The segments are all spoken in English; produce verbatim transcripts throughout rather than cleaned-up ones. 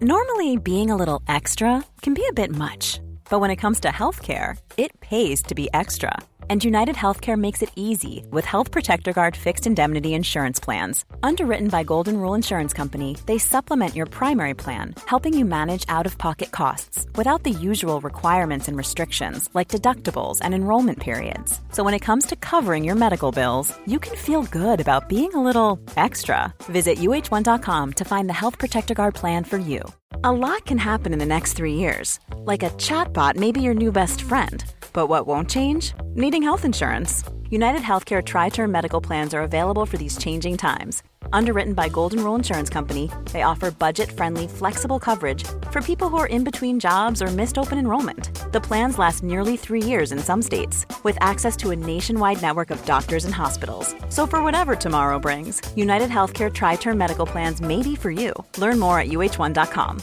Normally, being a little extra can be a bit much. But when it comes to healthcare, it pays to be extra. And United Healthcare makes it easy with Health Protector Guard fixed indemnity insurance plans. Underwritten by Golden Rule Insurance Company, they supplement your primary plan, helping you manage out-of-pocket costs without the usual requirements and restrictions like deductibles and enrollment periods. So when it comes to covering your medical bills, you can feel good about being a little extra. Visit U H one dot com to find the Health Protector Guard plan for you. A lot can happen in the next three years. Like a chatbot may be your new best friend. But what won't change? Needing health insurance. United Healthcare Tri-Term Medical Plans are available for these changing times. Underwritten by Golden Rule Insurance Company, they offer budget-friendly, flexible coverage for people who are in between jobs or missed open enrollment. The plans last nearly three years in some states, with access to a nationwide network of doctors and hospitals. So for whatever tomorrow brings, United Healthcare Tri-Term Medical Plans may be for you. Learn more at U H one dot com.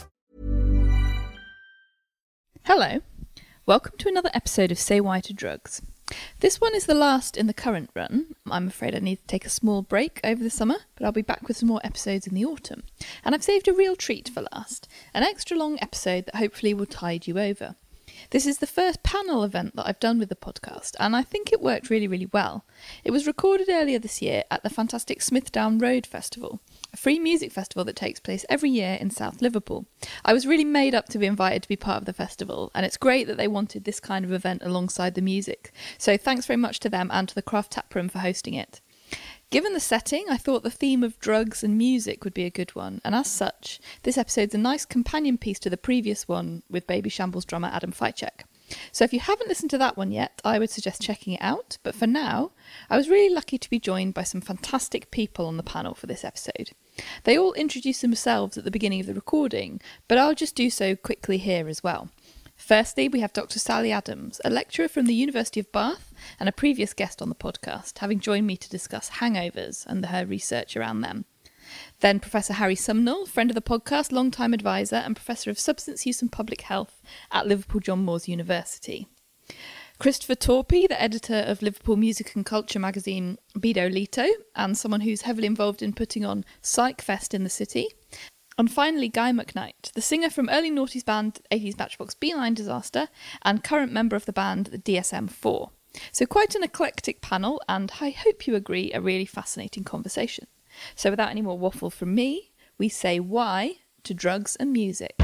Hello. Welcome to another episode of Say Why to Drugs. This one is the last in the current run. I'm afraid I need to take a small break over the summer, but I'll be back with some more episodes in the autumn. And I've saved a real treat for last, an extra long episode that hopefully will tide you over. This is the first panel event that I've done with the podcast, and I think it worked really, really well. It was recorded earlier this year at the fantastic Smithdown Road Festival, a free music festival that takes place every year in South Liverpool. I was really made up to be invited to be part of the festival, and it's great that they wanted this kind of event alongside the music. So thanks very much to them and to the Craft Taproom for hosting it. Given the setting, I thought the theme of drugs and music would be a good one, and as such, this episode's a nice companion piece to the previous one with Baby Shambles drummer Adam Fajcek. So if you haven't listened to that one yet, I would suggest checking it out, but for now, I was really lucky to be joined by some fantastic people on the panel for this episode. They all introduced themselves at the beginning of the recording, but I'll just do so quickly here as well. Firstly, we have Doctor Sally Adams, a lecturer from the University of Bath and a previous guest on the podcast, having joined me to discuss hangovers and her research around them. Then Professor Harry Sumnall, friend of the podcast, long-time advisor and Professor of Substance Use and Public Health at Liverpool John Moores University. Christopher Torpey, the editor of Liverpool Music and Culture magazine Bido Lito, and someone who's heavily involved in putting on Psych Fest in the city. And finally, Guy McKnight, the singer from early noughties band eighties Matchbox Beeline Disaster and current member of the band the D S M four. So quite an eclectic panel, and I hope you agree, a really fascinating conversation. So without any more waffle from me, we say why to drugs and music.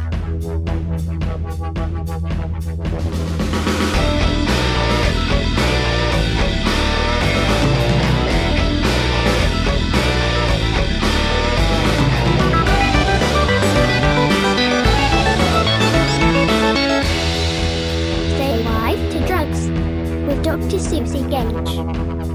Say why to drugs with Doctor Susie Gage.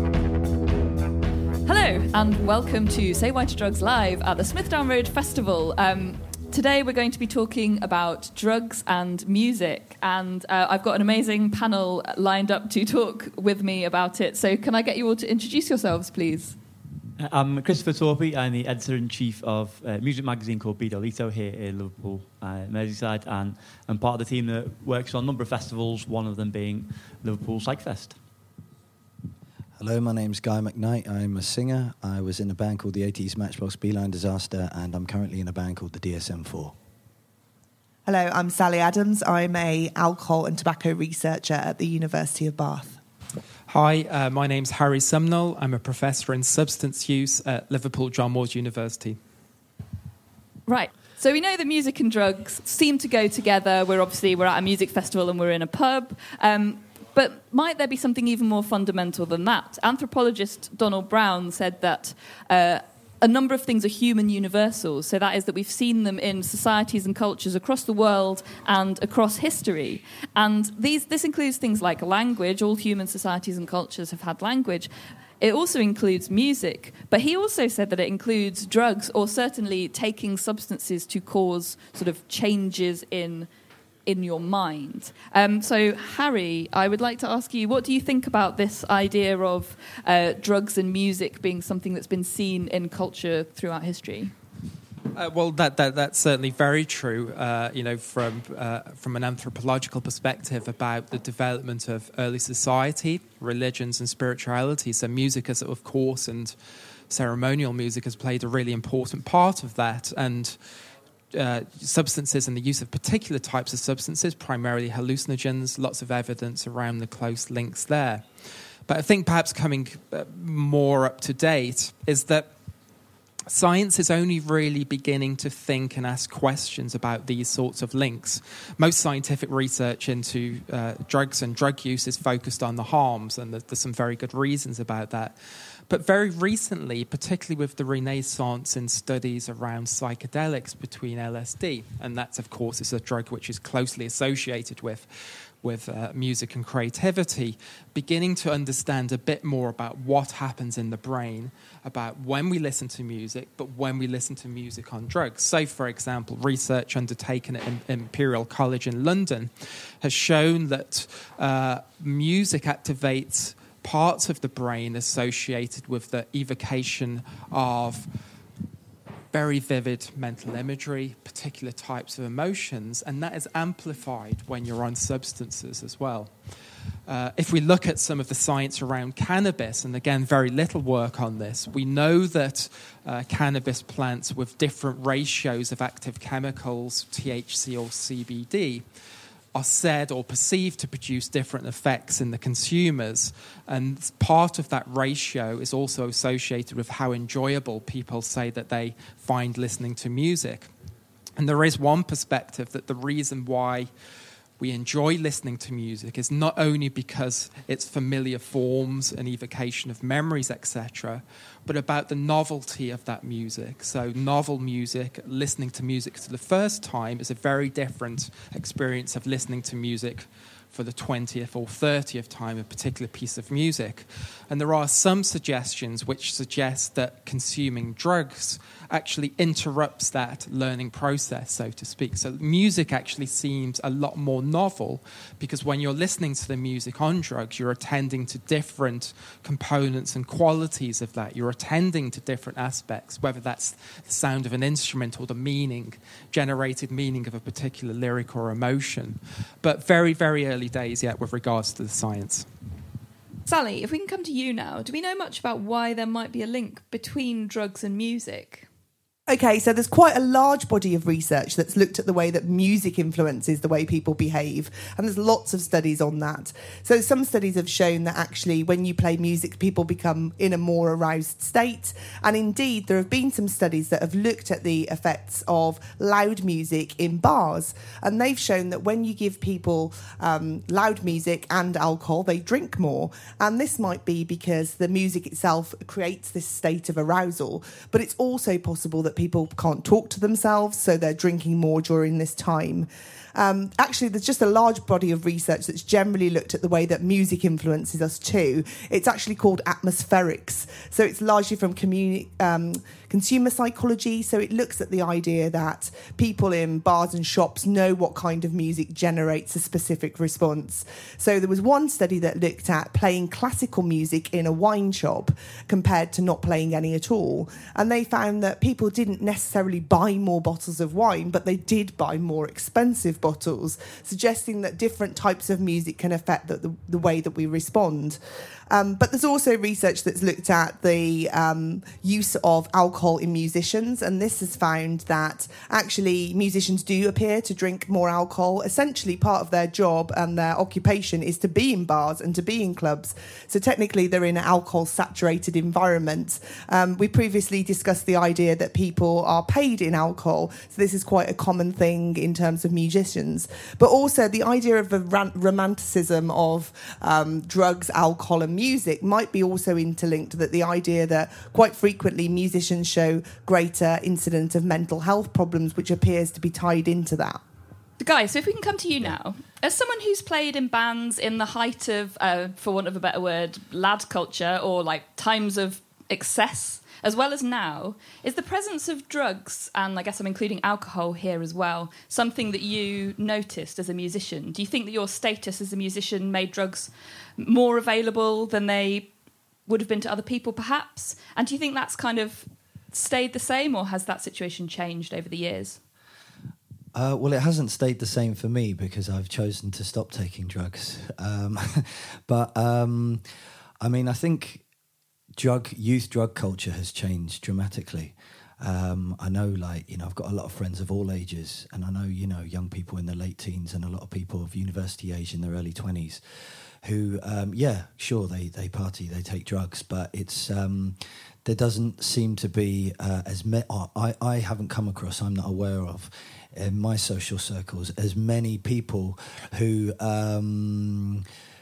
Hello and welcome to Say Why to Drugs live at the Smithdown Road Festival. Um, today we're going to be talking about drugs and music, and uh, I've got an amazing panel lined up to talk with me about it. So can I get you all to introduce yourselves, please? I'm Christopher Torpey. I'm the editor-in-chief of a music magazine called Bido Lito here in Liverpool, uh, Merseyside, and I'm part of the team that works on a number of festivals, one of them being Liverpool Psych Fest. Hello, my name's Guy McKnight. I'm a singer. I was in a band called the eighties Matchbox Beeline Disaster, and I'm currently in a band called the D S M four. Hello, I'm Sally Adams. I'm a alcohol and tobacco researcher at the University of Bath. Hi, uh, my name's Harry Sumnall. I'm a professor in substance use at Liverpool John Moores University. Right. So we know that music and drugs seem to go together. We're obviously, we're at a music festival and we're in a pub. Um, But might there be something even more fundamental than that? Anthropologist Donald Brown said that uh, a number of things are human universals. So that is that we've seen them in societies and cultures across the world and across history. And these this includes things like language. All human societies and cultures have had language. It also includes music. But he also said that it includes drugs, or certainly taking substances to cause sort of changes in in your mind. Um, so, Harry, I would like to ask you, what do you think about this idea of uh, drugs and music being something that's been seen in culture throughout history? Uh, well, that, that that's certainly very true, uh, you know, from uh, from an anthropological perspective about the development of early society, religions and spirituality. So music, as of course, and ceremonial music has played a really important part of that. And uh, substances and the use of particular types of substances, primarily hallucinogens, lots of evidence around the close links there. But I think perhaps coming more up to date is that science is only really beginning to think and ask questions about these sorts of links. Most scientific research into uh, drugs and drug use is focused on the harms, and there's some very good reasons about that. But very recently, particularly with the renaissance in studies around psychedelics between L S D, and that's, of course, is a drug which is closely associated with with uh, music and creativity, beginning to understand a bit more about what happens in the brain, about when we listen to music, but when we listen to music on drugs. So, for example, research undertaken at Imperial College in London has shown that uh, music activates parts of the brain associated with the evocation of very vivid mental imagery, particular types of emotions, and that is amplified when you're on substances as well. Uh, if we look at some of the science around cannabis, and again, very little work on this, we know that uh, cannabis plants with different ratios of active chemicals, T H C or C B D, are said or perceived to produce different effects in the consumers. And part of that ratio is also associated with how enjoyable people say that they find listening to music. And there is one perspective that the reason why we enjoy listening to music is not only because it's familiar forms and evocation of memories, et cetera, but about the novelty of that music. So novel music, listening to music for the first time is a very different experience of listening to music for the twentieth or thirtieth time, a particular piece of music. And there are some suggestions which suggest that consuming drugs actually interrupts that learning process, so to speak. So music actually seems a lot more novel because when you're listening to the music on drugs, you're attending to different components and qualities of that. You're attending to different aspects, whether that's the sound of an instrument or the meaning, generated meaning of a particular lyric or emotion. But very, very early days yet with regards to the science. Sally, if we can come to you now, do we know much about why there might be a link between drugs and music? Okay, so there's quite a large body of research that's looked at the way that music influences the way people behave, and there's lots of studies on that. So some studies have shown that actually when you play music, people become in a more aroused state, and indeed there have been some studies that have looked at the effects of loud music in bars, and they've shown that when you give people um, loud music and alcohol, they drink more, and this might be because the music itself creates this state of arousal, but it's also possible that people can't talk to themselves, so they're drinking more during this time. Um, actually, there's just a large body of research that's generally looked at the way that music influences us too. It's actually called atmospherics. So it's largely from communi- um, consumer psychology. So it looks at the idea that people in bars and shops know what kind of music generates a specific response. So there was one study that looked at playing classical music in a wine shop compared to not playing any at all. And they found that people didn't necessarily buy more bottles of wine, but they did buy more expensive bottles, suggesting that different types of music can affect the, the, the way that we respond. Um, but there's also research that's looked at the um, use of alcohol in musicians, and this has found that actually musicians do appear to drink more alcohol. Essentially, part of their job and their occupation is to be in bars and to be in clubs. So technically, they're in an alcohol-saturated environment. Um, we previously discussed the idea that people are paid in alcohol, so this is quite a common thing in terms of musicians. But also the idea of the ran- romanticism of um, drugs, alcohol, and music might be also interlinked, that the idea that quite frequently musicians show greater incidence of mental health problems, which appears to be tied into that. Guys, so if we can come to you now, as someone who's played in bands in the height of, uh, for want of a better word, lad culture, or like times of excess, as well as now, is the presence of drugs, and I guess I'm including alcohol here as well, something that you noticed as a musician? Do you think that your status as a musician made drugs more available than they would have been to other people, perhaps? And do you think that's kind of stayed the same, or has that situation changed over the years? Uh, well, it hasn't stayed the same for me because I've chosen to stop taking drugs. Um, but, um, I mean, I think... Drug youth drug culture has changed dramatically, Um, I know, like, you know, I've got a lot of friends of all ages, and I know, you know, young people in their late teens and a lot of people of university age in their early twenties who, um, yeah, sure, they, they party, they take drugs, but it's um, there doesn't seem to be uh, as many, I, I haven't come across, I'm not aware of, in my social circles, as many people who um,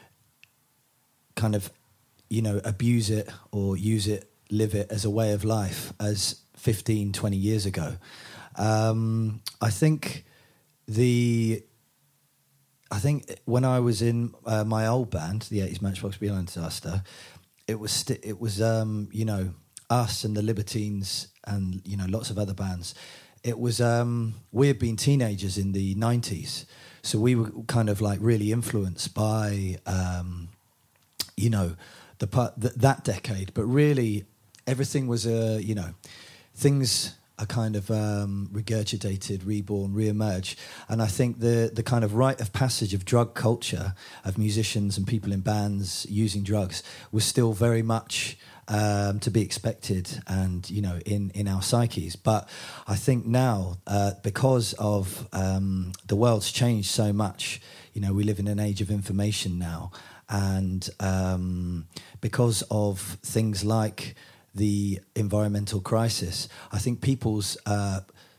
kind of, you know, abuse it or use it, live it as a way of life as fifteen, twenty years ago. Um, I think the... I think when I was in uh, my old band, the eighties Matchbox Beeline Disaster, it was sti- it was um, you know, us and the Libertines and, you know, lots of other bands. It was um, we had been teenagers in the nineties, so we were kind of like really influenced by um, you know, the part th- that decade. But really, everything was a uh, you know, things are kind of um, regurgitated, reborn, re-emerge. And I think the the kind of rite of passage of drug culture, of musicians and people in bands using drugs, was still very much um, to be expected and, you know, in, in our psyches. But I think now, uh, because of um, the world's changed so much, you know, we live in an age of information now, and um, because of things like the environmental crisis, I think people's uh,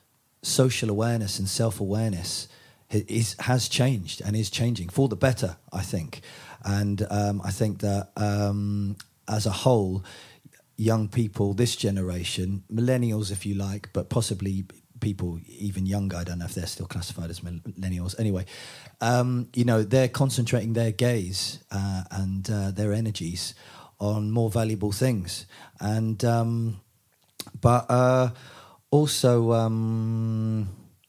social awareness and self-awareness is, has changed and is changing for the better, I think. And um, I think that um, as a whole, young people, this generation, millennials if you like, but possibly people even younger, I don't know if they're still classified as millennials. Anyway, um, you know, they're concentrating their gaze uh, and uh, their energies on more valuable things. And um, but uh, also, um,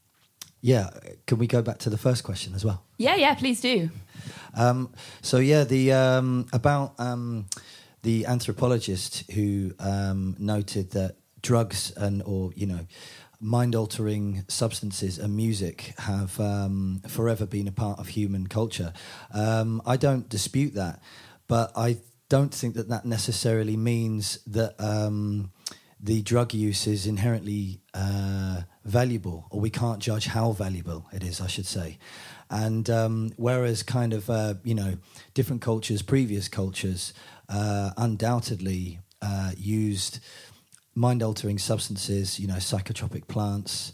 yeah, can we go back to the first question as well? Yeah, yeah, please do. Um, so yeah, the um, about um, the anthropologist who um, noted that drugs and or you know mind-altering substances and music have um, forever been a part of human culture. Um, I don't dispute that, but I don't think that that necessarily means that um, the drug use is inherently uh, valuable, or we can't judge how valuable it is, I should say. And um, whereas kind of, uh, you know, different cultures, previous cultures, uh, undoubtedly uh, used mind-altering substances, you know, psychotropic plants,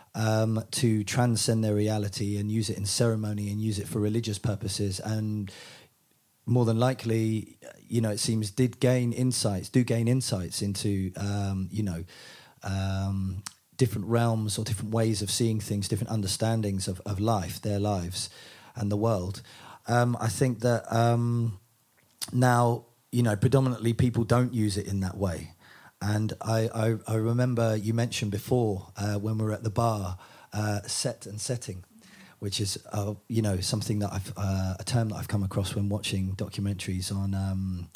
um, to transcend their reality and use it in ceremony and use it for religious purposes, and more than likely, you know, it seems did gain insights, do gain insights into, um, you know, um, different realms or different ways of seeing things, different understandings of, of life, their lives and the world. Um, I think that um, now, you know, predominantly people don't use it in that way. And I, I, I remember you mentioned before uh, when we were at the bar, uh, set and setting, which is, uh, you know, something that I've, uh, a term that I've come across when watching documentaries on um,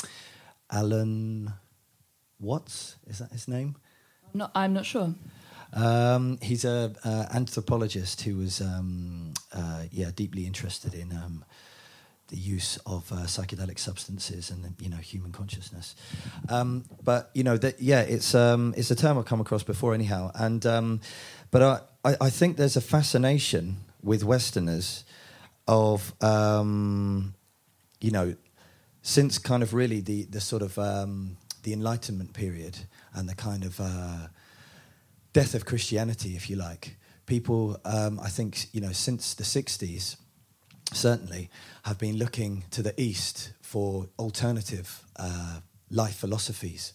Alan Watts, is that his name? I'm not, I'm not sure. Um, he's a uh, anthropologist who was, um, uh, yeah, deeply interested in um, the use of uh, psychedelic substances and, you know, human consciousness. Um, but, you know, that, yeah, it's um, it's a term I've come across before anyhow. And um, but I, I, I think there's a fascination with Westerners of, um, you know, since kind of really the, the sort of um, the Enlightenment period and the kind of uh, death of Christianity, if you like, people, um, I think, you know, since the sixties, certainly, have been looking to the East for alternative uh, life philosophies.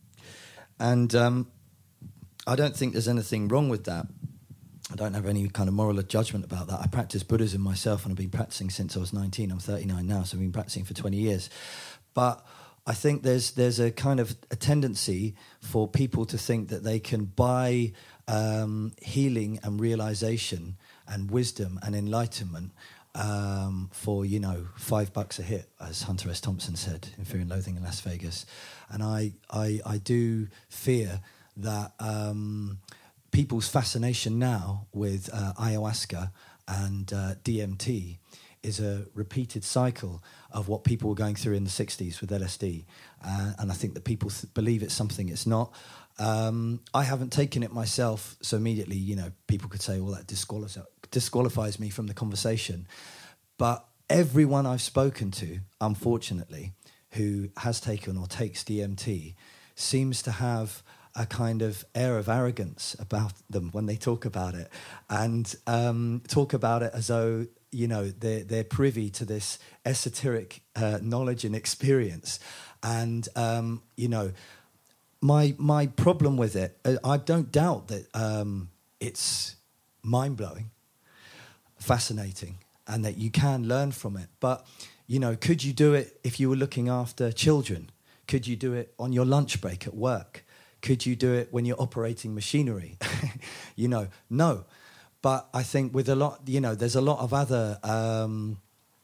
And um, I don't think there's anything wrong with that. I don't have any kind of moral judgment about that. I practice Buddhism myself, and I've been practicing since I was nineteen. I'm thirty-nine now, so I've been practicing for twenty years. But I think there's there's a kind of a tendency for people to think that they can buy um, healing and realization and wisdom and enlightenment um, for, you know, five bucks a hit, as Hunter S. Thompson said in Fear and Loathing in Las Vegas. And I I, I do fear that um, people's fascination now with uh, ayahuasca and uh, D M T is a repeated cycle of what people were going through in the sixties with L S D. Uh, and I think that people th- believe it's something it's not. Um, I haven't taken it myself, so immediately, you know, people could say, well, that disqualifies, disqualifies me from the conversation. But everyone I've spoken to, unfortunately, who has taken or takes D M T seems to have a kind of air of arrogance about them when they talk about it, and um, talk about it as though, you know, they're, they're privy to this esoteric uh, knowledge and experience. And, um, you know, my my problem with it, I don't doubt that um, it's mind-blowing, fascinating, and that you can learn from it. But, you know, could you do it if you were looking after children? Could you do it on your lunch break at work? Could you do it when you're operating machinery? You know, no. But I think with a lot, you know, there's a lot of other um,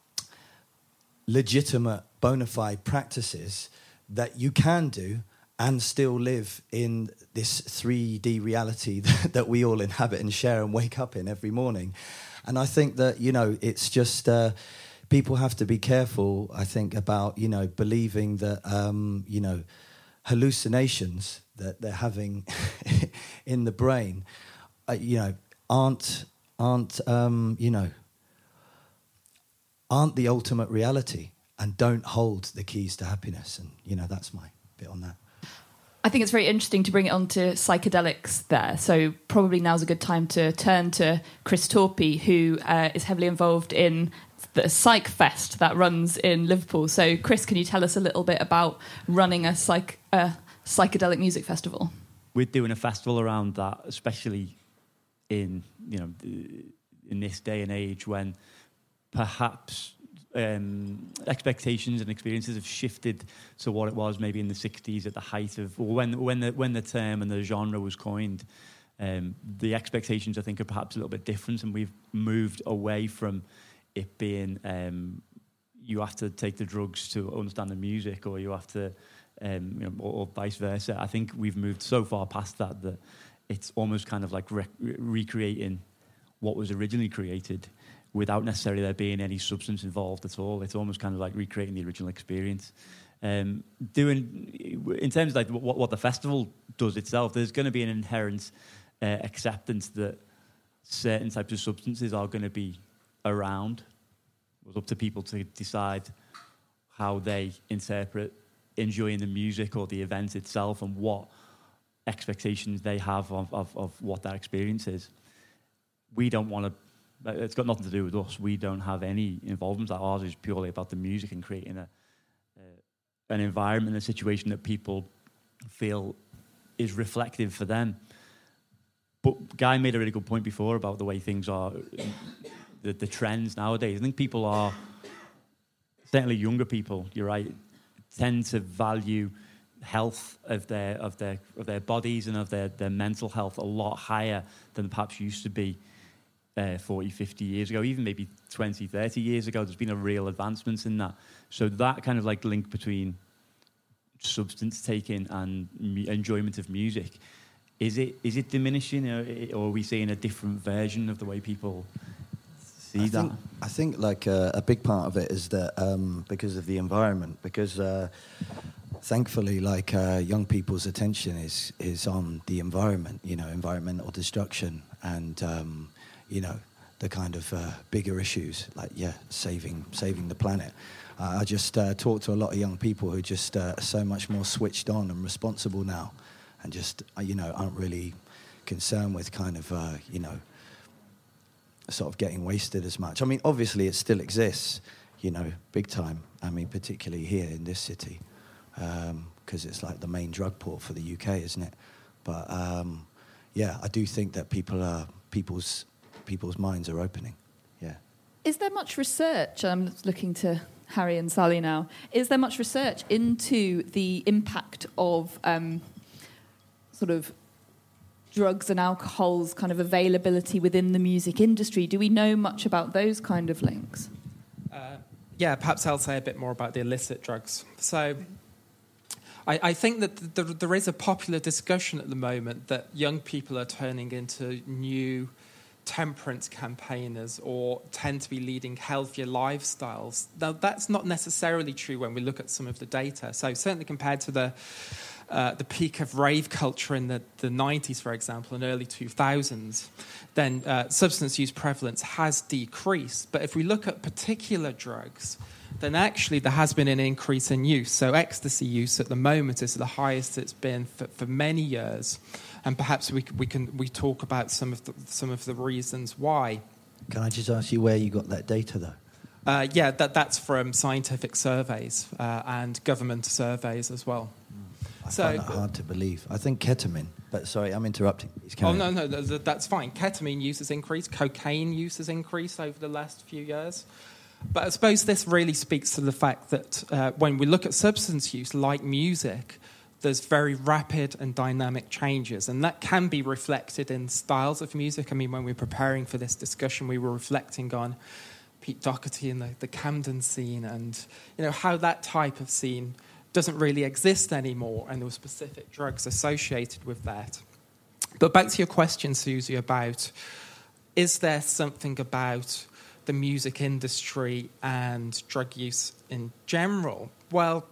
legitimate, bona fide practices that you can do and still live in this three D reality that, that we all inhabit and share and wake up in every morning. And I think that, you know, it's just... Uh, people have to be careful, I think, about, you know, believing that, um, you know, hallucinations that they're having in the brain, uh, you know, aren't, aren't um, you know, aren't the ultimate reality and don't hold the keys to happiness. And, you know, that's my bit on that. I think it's very interesting to bring it on to psychedelics there. So probably now's a good time to turn to Chris Torpey, who uh, is heavily involved in the Psych Fest that runs in Liverpool. So, Chris, can you tell us a little bit about running a psych, uh, psychedelic music festival? We're doing a festival around that, especially in, you know, in this day and age when perhaps um, expectations and experiences have shifted to what it was maybe in the sixties at the height of, or when when the when the term and the genre was coined. Um, the expectations, I think, are perhaps a little bit different, and we've moved away from it being um, you have to take the drugs to understand the music, or you have to, um, you know, or, or vice versa. I think we've moved so far past that that it's almost kind of like re- recreating what was originally created without necessarily there being any substance involved at all. It's almost kind of like recreating the original experience. Um, doing in terms of like what, what the festival does itself, there's going to be an inherent uh, acceptance that certain types of substances are going to be around. It was up to people to decide how they interpret enjoying the music or the event itself and what expectations they have of, of, of what that experience is. We don't want to, it's got nothing to do with us. We don't have any involvement. Ours is purely about the music and creating a uh, an environment, a situation that people feel is reflective for them. But Guy made a really good point before about the way things are, the, the trends nowadays. I think people are, certainly younger people, you're right, tend to value health of their of their of their bodies and of their, their mental health a lot higher than perhaps used to be uh, forty, fifty years ago, even maybe twenty, thirty years ago. There's been a real advancement in that. So that kind of like link between substance taking and mu- enjoyment of music, is it is it diminishing, or, or are we seeing a different version of the way people see I that? Think, I think like uh, a big part of it is that um, because of the environment, because uh, thankfully, like uh, young people's attention is is on the environment, you know, environmental destruction and um, you know, the kind of uh, bigger issues like yeah, saving saving the planet. Uh, I just uh, talk to a lot of young people who just uh, are so much more switched on and responsible now, and just uh, you know aren't really concerned with kind of uh, you know sort of getting wasted as much. I mean, obviously it still exists, you know, big time. I mean, particularly here in this city, because um, it's like the main drug port for the U K, isn't it? But um, yeah, I do think that people are people's people's minds are opening. Yeah. Is there much research? I'm looking to Harry and Sally now. Is there much research into the impact of um, sort of drugs and alcohol's kind of availability within the music industry? Do we know much about those kind of links? Uh, yeah, perhaps I'll say a bit more about the illicit drugs. So I, I think that th- th- there is a popular discussion at the moment that young people are turning into new temperance campaigners or tend to be leading healthier lifestyles. Now, that's not necessarily true when we look at some of the data. So certainly compared to the uh, the peak of rave culture in the, the nineties, for example, and early two thousands, then uh, substance use prevalence has decreased. But if we look at particular drugs, then actually there has been an increase in use. So ecstasy use at the moment is the highest it's been for, for many years. And perhaps we we can we talk about some of the, some of the reasons why. Can I just ask you where you got that data, though? Uh, yeah, that that's from scientific surveys uh, and government surveys as well. I so, find that hard to believe. I think ketamine, but sorry, I'm interrupting. Oh, no, no, that's fine. Ketamine use has increased. Cocaine use has increased over the last few years. But I suppose this really speaks to the fact that uh, when we look at substance use, like music, there's very rapid and dynamic changes, and that can be reflected in styles of music. I mean, when we were preparing for this discussion, we were reflecting on Pete Doherty and the, the Camden scene, and you know how that type of scene doesn't really exist anymore, and there were specific drugs associated with that. But back to your question, Susie, about is there something about the music industry and drug use in general? Well,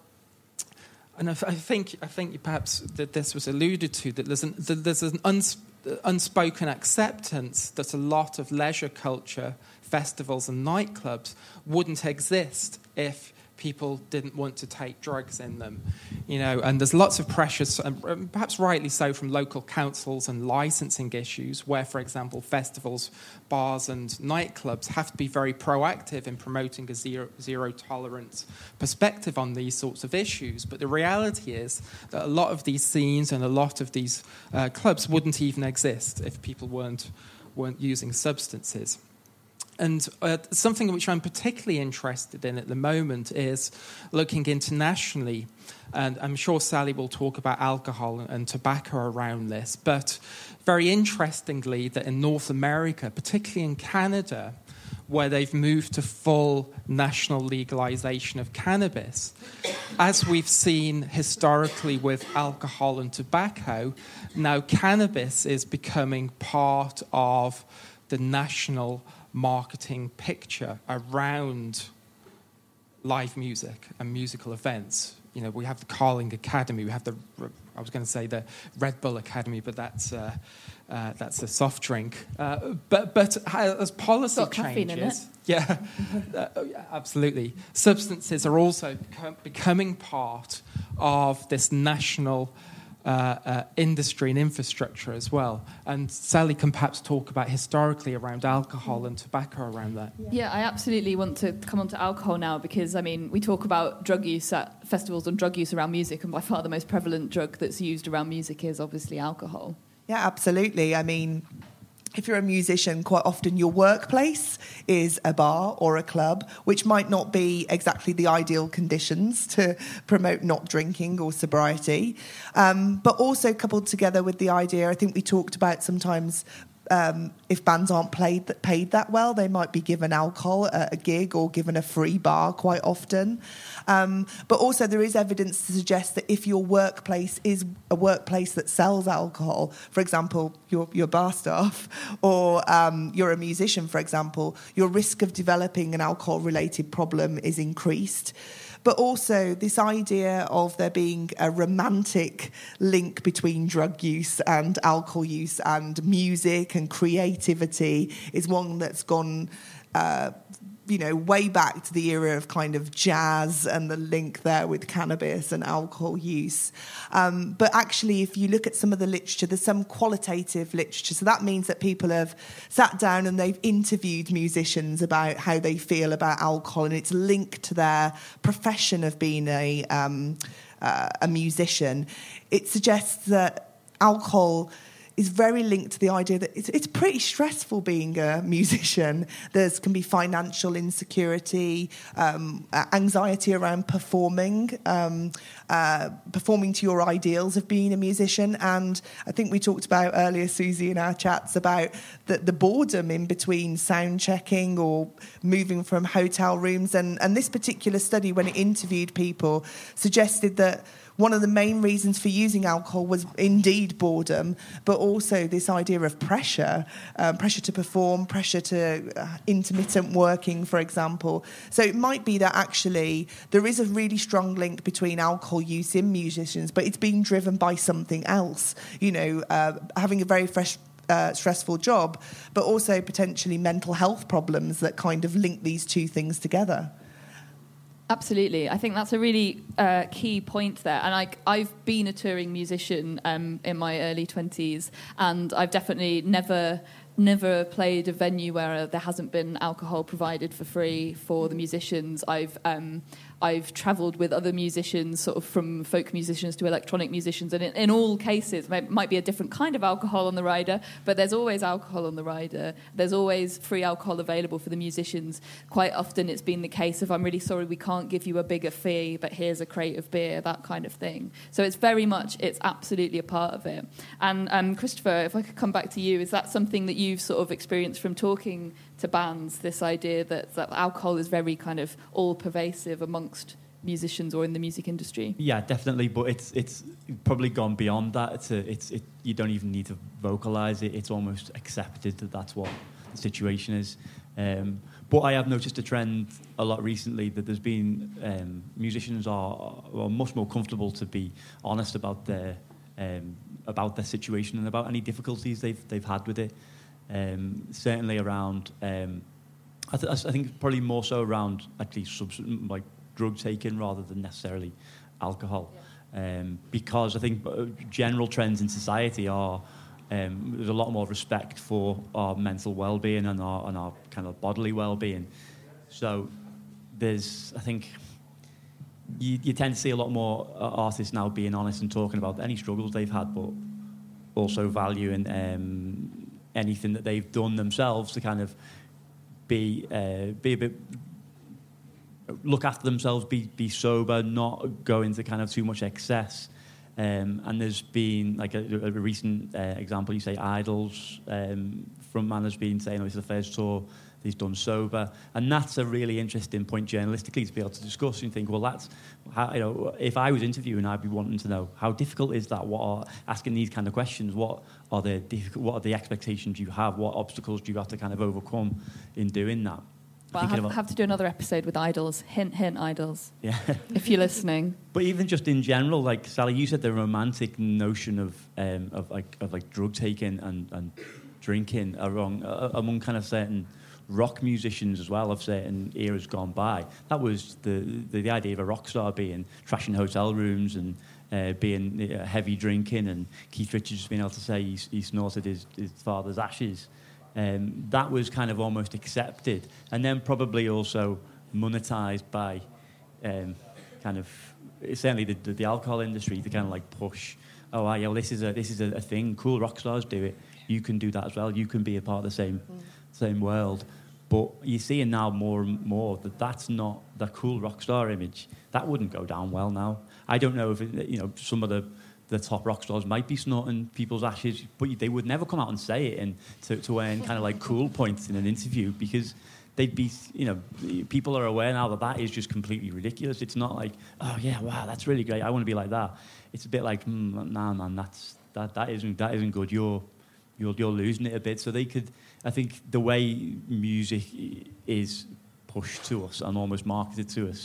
and I think I think perhaps that this was alluded to, that there's an, that there's an uns, unspoken acceptance that a lot of leisure culture, festivals and nightclubs wouldn't exist if people didn't want to take drugs in them, you know, and there's lots of pressures, and perhaps rightly so, from local councils and licensing issues where, for example, festivals, bars and nightclubs have to be very proactive in promoting a zero, zero tolerance perspective on these sorts of issues. But the reality is that a lot of these scenes and a lot of these uh, clubs wouldn't even exist if people weren't weren't using substances. And uh, something which I'm particularly interested in at the moment is looking internationally. And I'm sure Sally will talk about alcohol and tobacco around this. But very interestingly, that in North America, particularly in Canada, where they've moved to full national legalization of cannabis, as we've seen historically with alcohol and tobacco, now cannabis is becoming part of the national marketing picture around live music and musical events. You know, we have the Carling Academy, we have the, I was going to say the Red Bull Academy, but that's uh, uh, that's a soft drink. Uh, but but as policy Got caffeine in it. yeah, uh, absolutely. Substances are also become, becoming part of this national Uh, uh, industry and infrastructure as well. And Sally can perhaps talk about historically around alcohol and tobacco around that. Yeah. yeah, I absolutely want to come on to alcohol now, because, I mean, we talk about drug use at festivals and drug use around music, and by far the most prevalent drug that's used around music is obviously alcohol. Yeah, absolutely. I mean, if you're a musician, quite often your workplace is a bar or a club, which might not be exactly the ideal conditions to promote not drinking or sobriety. Um, but also coupled together with the idea, I think we talked about sometimes um, if bands aren't played that paid that well, they might be given alcohol at a gig or given a free bar quite often. Um, but also there is evidence to suggest that if your workplace is a workplace that sells alcohol, for example, your, your bar staff, or um, you're a musician, for example, your risk of developing an alcohol-related problem is increased. But also this idea of there being a romantic link between drug use and alcohol use and music and creativity is one that's gone, uh, you know, way back to the era of kind of jazz and the link there with cannabis and alcohol use. Um, but actually, if you look at some of the literature, there's some qualitative literature. So that means that people have sat down and they've interviewed musicians about how they feel about alcohol, and it's linked to their profession of being a, um, uh, a musician. It suggests that alcohol is very linked to the idea that it's, it's pretty stressful being a musician. There can be financial insecurity, um, anxiety around performing, um, uh, performing to your ideals of being a musician. And I think we talked about earlier, Susie, in our chats about the, the boredom in between sound checking or moving from hotel rooms. And, and this particular study, when it interviewed people, suggested that one of the main reasons for using alcohol was indeed boredom, but also this idea of pressure, um, pressure to perform, pressure to uh, intermittent working, for example. So it might be that actually there is a really strong link between alcohol use in musicians, but it's being driven by something else, you know, uh, having a very fresh Uh, stressful job, but also potentially mental health problems that kind of link these two things together. Absolutely. I think that's a really uh, key point there. And I, I've been a touring musician um, in my early twenties, and I've definitely never never played a venue where there hasn't been alcohol provided for free for the musicians. I've um, I've travelled with other musicians, sort of from folk musicians to electronic musicians, and in, in all cases, it might be a different kind of alcohol on the rider, but there's always alcohol on the rider. There's always free alcohol available for the musicians. Quite often it's been the case of, I'm really sorry, we can't give you a bigger fee, but here's a crate of beer, that kind of thing. So it's very much, it's absolutely a part of it. And um, Christopher, if I could come back to you, is that something that you've sort of experienced from talking to bands, this idea that, that alcohol is very kind of all-pervasive amongst musicians or in the music industry? Yeah, definitely, but it's it's probably gone beyond that. It's a, it's it, you don't even need to vocalise it. It's almost accepted that that's what the situation is. Um, but I have noticed a trend a lot recently that there's been um, musicians are, are much more comfortable to be honest about their um, about their situation and about any difficulties they've they've had with it. Um, certainly around, um, I, th- I think probably more so around actually substance, like drug taking rather than necessarily alcohol, yeah. um, because I think general trends in society are um, there's a lot more respect for our mental well-being and our and our kind of bodily well-being. So there's, I think, you, you tend to see a lot more artists now being honest and talking about any struggles they've had, but also valuing Um, anything that they've done themselves to kind of be uh, be a bit look after themselves, be be sober, not go into kind of too much excess. Um, and there's been like a, a recent uh, example. You say Idols um, frontman has been saying, "Oh, it's the first tour he's done sober," and that's a really interesting point journalistically to be able to discuss and think, well, that's how, you know, if I was interviewing, I'd be wanting to know how difficult is that? What are asking these kind of questions? What are the difficult, what are the expectations you have? What obstacles do you have to kind of overcome in doing that? Well, I have, about, have to do another episode with Idols. Hint, hint, Idols. Yeah. If you're listening. But even just in general, like Sally, you said the romantic notion of um, of like of like drug taking and, and drinking among uh, among kind of certain rock musicians as well of certain eras gone by. That was the the, the idea of a rock star being trashing hotel rooms and uh, being uh, heavy drinking, and Keith Richards being able to say he, he snorted his, his father's ashes. Um, that was kind of almost accepted, and then probably also monetized by um, kind of certainly the, the, the alcohol industry to kind of like push. Oh, yeah, well, this is a this is a, a thing. Cool rock stars do it. You can do that as well. You can be a part of the same mm. same world. But you're seeing now more and more that that's not the cool rock star image. That wouldn't go down well now. I don't know if it, you know some of the. the top rock stars might be snorting people's ashes, but they would never come out and say it and to, to earn kind of like cool points in an interview, because they'd be, you know, people are aware now that that is just completely ridiculous. It's not like, oh yeah, wow, that's really great, I want to be like that. It's a bit like, mm, nah, man, that's that that isn't that isn't good. You're you're you're losing it a bit. So they could, I think, the way music is pushed to us and almost marketed to us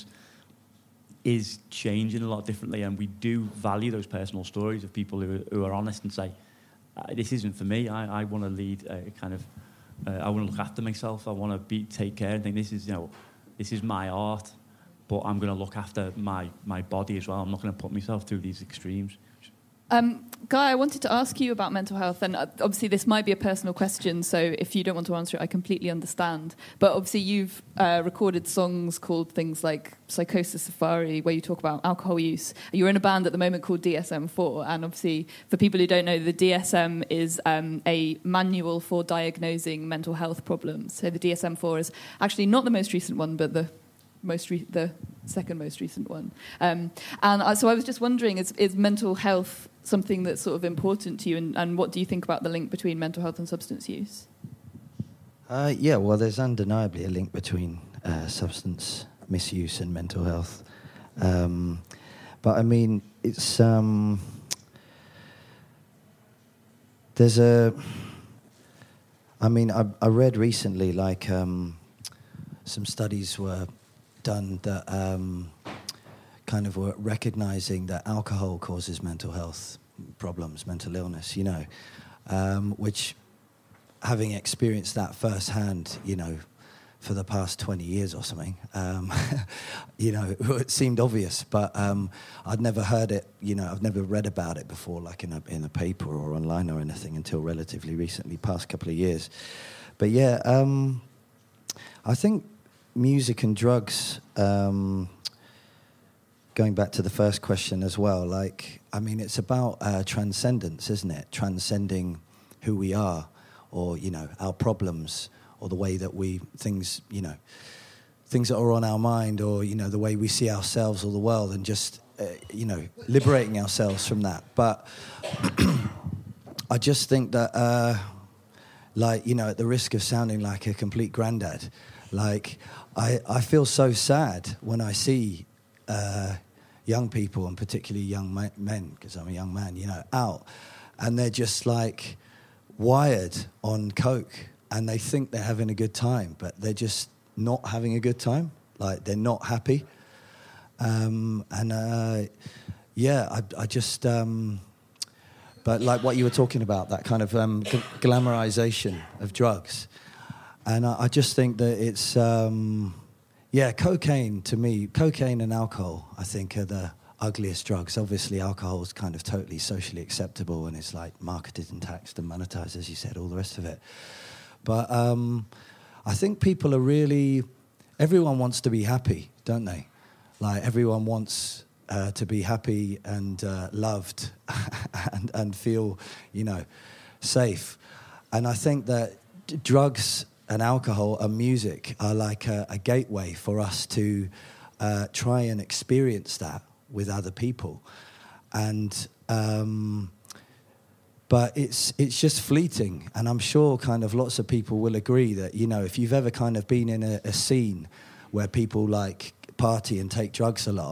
is changing a lot differently, and we do value those personal stories of people who, who are honest and say, this isn't for me, I, I want to lead a kind of, uh, I want to look after myself, I want to be take care and think this is, you know, this is my art, but I'm going to look after my, my body as well. I'm not going to put myself through these extremes. Um, Guy, I wanted to ask you about mental health, and obviously this might be a personal question, so if you don't want to answer it, I completely understand. But obviously you've uh, recorded songs called things like Psychosis Safari, where you talk about alcohol use. You're in a band at the moment called D S M four, and obviously, for people who don't know, the D S M is um, a manual for diagnosing mental health problems. So the D S M four is actually not the most recent one, but the most re- the second most recent one. Um, and uh, so I was just wondering, is, is mental health something that's sort of important to you, and, and what do you think about the link between mental health and substance use? Uh, yeah, well, there's undeniably a link between uh, substance misuse and mental health. Um, but I mean, it's um, there's a. I mean, I, I read recently, like um, some studies were done that um, kind of were recognizing that alcohol causes mental health problems, mental illness. You know, um, which, having experienced that firsthand, you know, for the past twenty years or something, um, you know, it seemed obvious, but um, I'd never heard it, you know, I've never read about it before, like in a, in a paper or online or anything until relatively recently, past couple of years. But yeah, um, I think music and drugs, um, going back to the first question as well, like, I mean, it's about uh, transcendence, isn't it? Transcending who we are, or, you know, our problems, or the way that we, things, you know, things that are on our mind, or, you know, the way we see ourselves or the world, and just, uh, you know, liberating ourselves from that. But I just think that, uh, like, you know, at the risk of sounding like a complete granddad, like, I, I feel so sad when I see uh, young people, and particularly young ma- men, because I'm a young man, you know, out, and they're just, like, wired on coke, and they think they're having a good time, but they're just not having a good time. Like, they're not happy. Um, and, uh, yeah, I, I just... Um, but like what you were talking about, that kind of um, g- glamorization of drugs. And I, I just think that it's... Um, yeah, cocaine, to me, cocaine and alcohol, I think, are the ugliest drugs. Obviously, alcohol is kind of totally socially acceptable, and it's, like, marketed and taxed and monetized, as you said, all the rest of it. But um, I think people are really... Everyone wants to be happy, don't they? Like, everyone wants uh, to be happy and uh, loved and, and feel, you know, safe. And I think that d- drugs and alcohol and music are like a, a gateway for us to uh, try and experience that with other people. And... Um, But it's it's just fleeting, and I'm sure kind of lots of people will agree that, you know, if you've ever kind of been in a, a scene where people like party and take drugs a lot,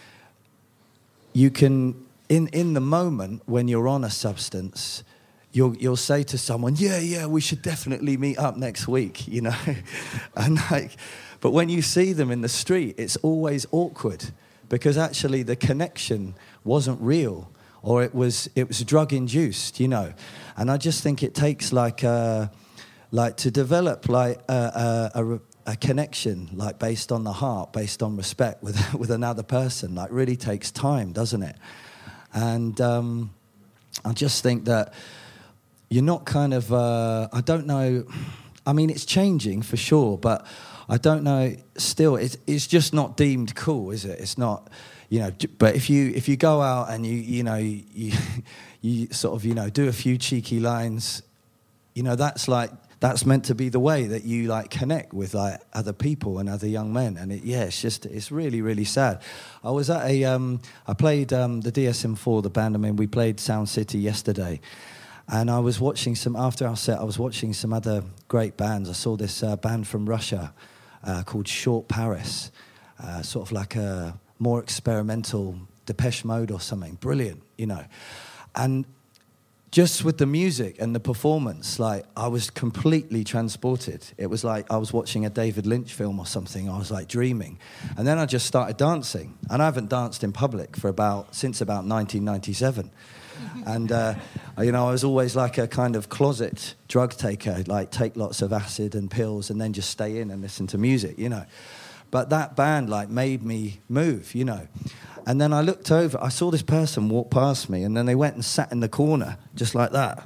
you can, in in the moment when you're on a substance, you'll you'll say to someone, yeah, yeah, we should definitely meet up next week, you know, and like, but when you see them in the street, it's always awkward because actually the connection wasn't real. Or it was it was drug induced, you know, and I just think it takes like a, like to develop like a, a, a, a connection like based on the heart, based on respect with with another person. Like really takes time, doesn't it? And um, I just think that you're not kind of uh, I don't know. I mean, it's changing for sure, but I don't know. Still, it's it's just not deemed cool, is it? It's not. You know, but if you if you go out and you you know you you sort of you know do a few cheeky lines, you know that's like that's meant to be the way that you like connect with like other people and other young men, and it, yeah, it's just it's really really sad. I was at a um, I played um, the D S M four, the band. I mean, we played Sound City yesterday, and I was watching some after our set. I was watching some other great bands. I saw this uh, band from Russia uh, called Short Paris, uh, sort of like a more experimental Depeche Mode or something. Brilliant, you know. And just with the music and the performance, like, I was completely transported. It was like I was watching a David Lynch film or something. I was, like, dreaming. And then I just started dancing. And I haven't danced in public for about, since about nineteen ninety-seven. And, uh, you know, I was always like a kind of closet drug taker, like take lots of acid and pills and then just stay in and listen to music, you know. But that band, like, made me move, you know. And then I looked over, I saw this person walk past me, and then they went and sat in the corner, just like that.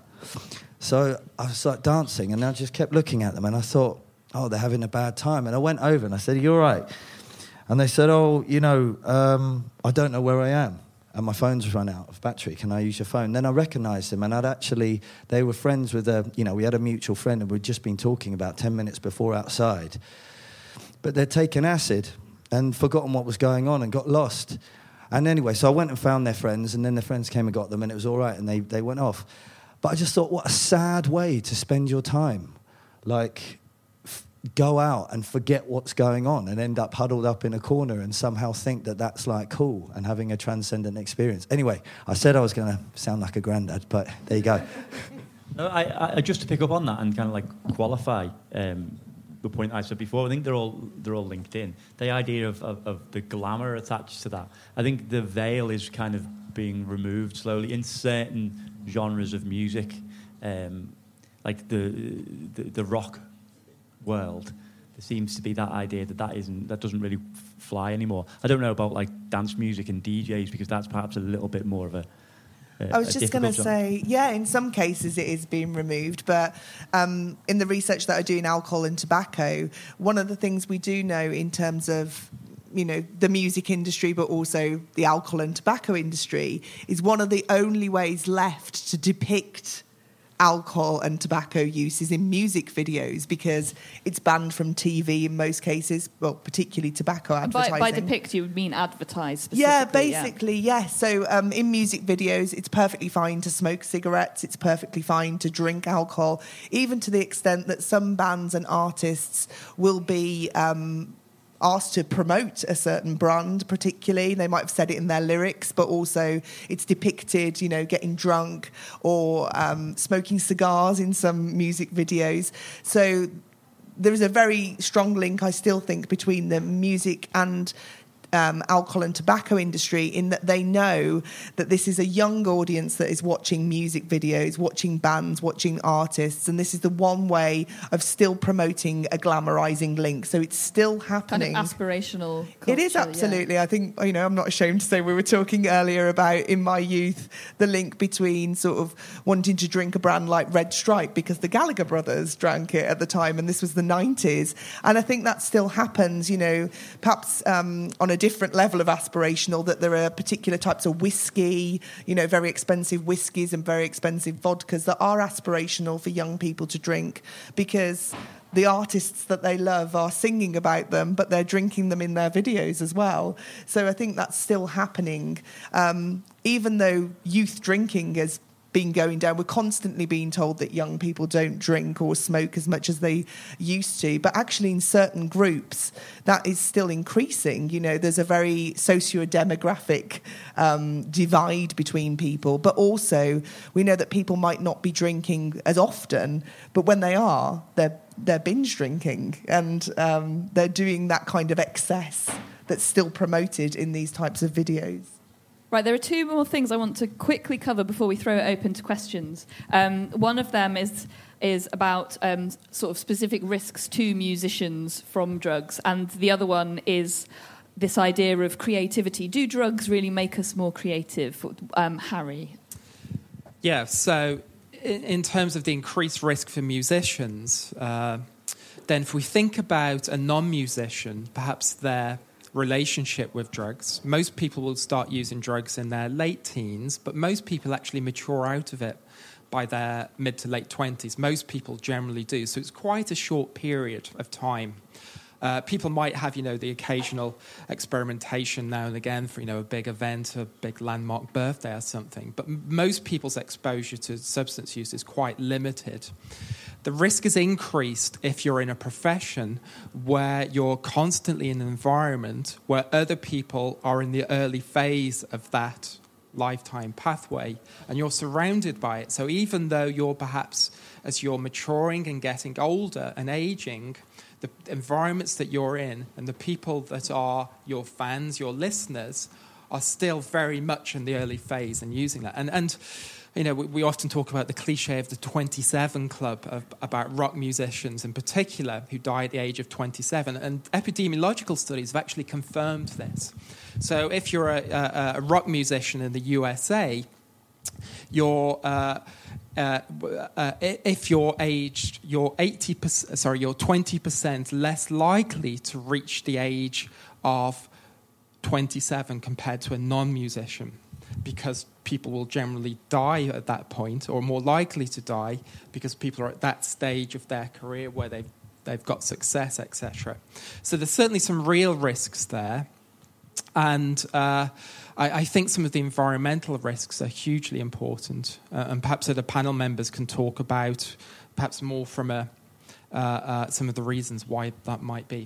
So I was, like, dancing, and I just kept looking at them, and I thought, oh, they're having a bad time. And I went over, and I said, are you all right? And they said, oh, you know, um, I don't know where I am, and my phone's run out of battery. Can I use your phone? Then I recognised them, and I'd actually, they were friends with a, you know, we had a mutual friend, and we'd just been talking about ten minutes before outside. But they'd taken acid and forgotten what was going on and got lost. And anyway, so I went and found their friends, and then their friends came and got them, and it was all right, and they, they went off. But I just thought, what a sad way to spend your time. Like, f- go out and forget what's going on and end up huddled up in a corner and somehow think that that's like cool and having a transcendent experience. Anyway, I said I was going to sound like a granddad, but there you go. No, I, I, just to pick up on that and kind of like qualify um, the point I said before, I think they're all they're all linked in. The idea of, of, of the glamour attached to that, I think the veil is kind of being removed slowly in certain genres of music, um, like the, the the rock world. There seems to be that idea that that isn't that doesn't really f- fly anymore. I don't know about like dance music and D Js because that's perhaps a little bit more of a I was just going to say, yeah, in some cases it is being removed, but um, in the research that I do in alcohol and tobacco, one of the things we do know in terms of, you know, the music industry, but also the alcohol and tobacco industry, is one of the only ways left to depict alcohol and tobacco use is in music videos, because it's banned from T V in most cases, well, particularly tobacco advertising. By, by depict, you would mean advertise specifically? Yeah, basically, yeah. yes. So um, in music videos, it's perfectly fine to smoke cigarettes, it's perfectly fine to drink alcohol, even to the extent that some bands and artists will be Um, asked to promote a certain brand particularly. They might have said it in their lyrics, but also it's depicted, you know, getting drunk or um, smoking cigars in some music videos. So there is a very strong link, I still think, between the music and Um, alcohol and tobacco industry, in that they know that this is a young audience that is watching music videos, watching bands, watching artists, and this is the one way of still promoting a glamorizing link. So it's still happening. Kind of aspirational culture, It is, absolutely. Yeah. I think, you know, I'm not ashamed to say we were talking earlier about, in my youth, the link between sort of wanting to drink a brand like Red Stripe because the Gallagher brothers drank it at the time, and this was the nineties. And I think that still happens, you know, perhaps um, on a different level of aspirational, that there are particular types of whiskey, you know, very expensive whiskies and very expensive vodkas that are aspirational for young people to drink because the artists that they love are singing about them, but they're drinking them in their videos as well. So I think that's still happening. Um, even though youth drinking has been going down, we're constantly being told that young people don't drink or smoke as much as they used to, but actually in certain groups that is still increasing. You know, there's a very socio-demographic um, divide between people, but also we know that people might not be drinking as often, but when they are, they're they're binge drinking, and um, they're doing that kind of excess that's still promoted in these types of videos. Right, there are two more things I want to quickly cover before we throw it open to questions. Um, one of them is is about um, sort of specific risks to musicians from drugs, and the other one is this idea of creativity. Do drugs really make us more creative? Um, Harry? Yeah, so in, in terms of the increased risk for musicians, uh, then if we think about a non-musician, perhaps they're relationship with drugs. Most people will start using drugs in their late teens, but most people actually mature out of it by their mid to late twenties. Most people generally do. So it's quite a short period of time. Uh, people might have, you know, the occasional experimentation now and again for, you know, a big event, a big landmark birthday or something. But m- most people's exposure to substance use is quite limited. The risk is increased if you're in a profession where you're constantly in an environment where other people are in the early phase of that lifetime pathway and you're surrounded by it. So even though you're perhaps, as you're maturing and getting older and aging, the environments that you're in and the people that are your fans, your listeners, are still very much in the early phase and using that. And, and you know, we, we often talk about the cliche of the twenty-seven club, of, about rock musicians in particular who die at the age of twenty-seven. And epidemiological studies have actually confirmed this. So if you're a, a, a rock musician in the U S A, you're... Uh, Uh, uh, if you're aged, you're eighty percent, sorry, you're twenty percent less likely to reach the age of twenty-seven compared to a non-musician, because people will generally die at that point, or more likely to die, because people are at that stage of their career where they've they've got success, et cetera. So there's certainly some real risks there, and uh, I, I think some of the environmental risks are hugely important, uh, and perhaps other panel members can talk about, perhaps more from a uh, uh, some of the reasons why that might be.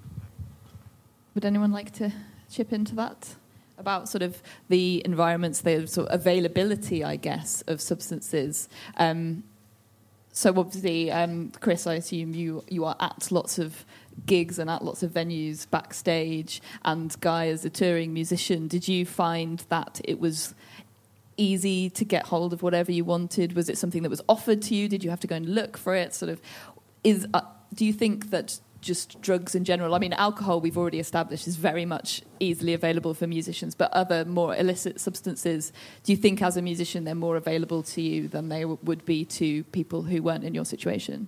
Would anyone like to chip into that? About sort of the environments, the sort of availability, I guess, of substances. Um, so obviously, um, Chris, I assume you, you are at lots of gigs and at lots of venues backstage. And Guy, as a touring musician, did you find that it was easy to get hold of whatever you wanted? Was it something that was offered to you? Did you have to go and look for it? Sort of, is uh, do you think that just drugs in general, I mean, alcohol we've already established is very much easily available for musicians, but other more illicit substances, do you think as a musician they're more available to you than they w- would be to people who weren't in your situation?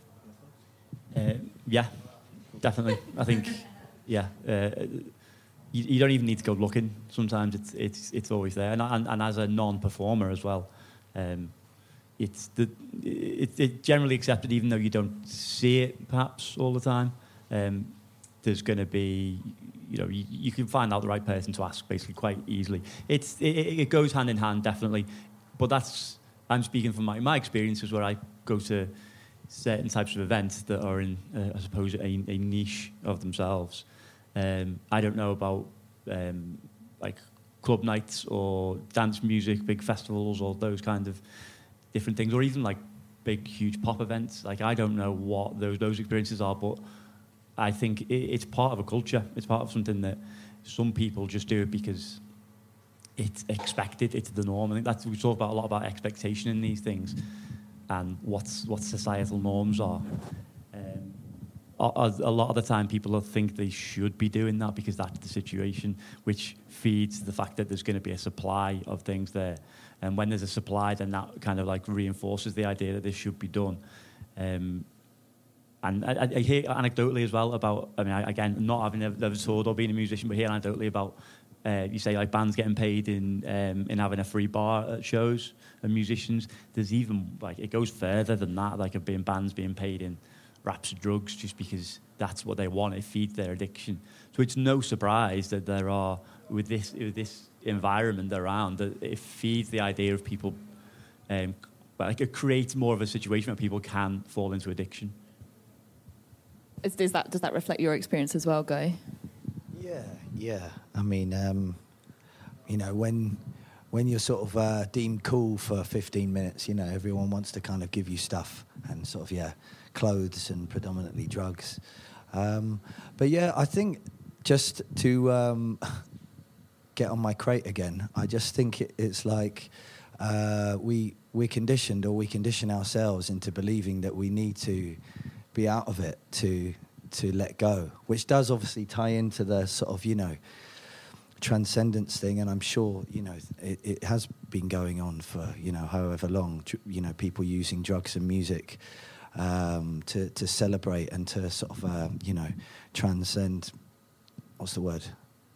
Uh, yeah, definitely. I think, yeah, uh, you, you don't even need to go looking. Sometimes it's it's it's always there, and and, and as a non-performer as well, um, it's the it, it's generally accepted, even though you don't see it perhaps all the time. Um, there's going to be, you know, you, you can find out the right person to ask basically quite easily. It's it, it goes hand in hand, definitely, but that's I'm speaking from my my experiences where I go to certain types of events that are in, uh, I suppose, a, a niche of themselves. Um, I don't know about um, like club nights or dance music, big festivals, or those kind of different things, or even like big, huge pop events. Like I don't know what those those experiences are, but I think it, it's part of a culture. It's part of something that some people just do it because it's expected. It's the norm. I think that's we talk about a lot about expectation in these things and what's what societal norms are. Um, a, a lot of the time, people think they should be doing that because that's the situation, which feeds the fact that there's going to be a supply of things there. And when there's a supply, then that kind of like reinforces the idea that this should be done. Um, and I, I hear anecdotally as well about, I mean, I, again, not having ever toured or being a musician, but hear anecdotally about, uh, you say like bands getting paid in um, in having a free bar at shows and musicians. There's even, like, it goes further than that, like of being bands being paid in wraps of drugs just because that's what they want. It feeds their addiction. So it's no surprise that there are, with this with this environment around, that it feeds the idea of people, um, like it creates more of a situation where people can fall into addiction. Is, is that does that reflect your experience as well, Guy? Yeah, yeah. I mean, um, you know, when when you're sort of uh, deemed cool for fifteen minutes, you know, everyone wants to kind of give you stuff and sort of, yeah, clothes and predominantly drugs. Um, but yeah, I think just to um, get on my crate again, I just think it, it's like uh, we we're conditioned, or we condition ourselves into believing that we need to be out of it to to let go, which does obviously tie into the sort of, you know, transcendence thing. And I'm sure, you know, it, it has been going on for, you know, however long, you know, people using drugs and music um, to, to celebrate and to sort of, uh, you know, transcend, what's the word?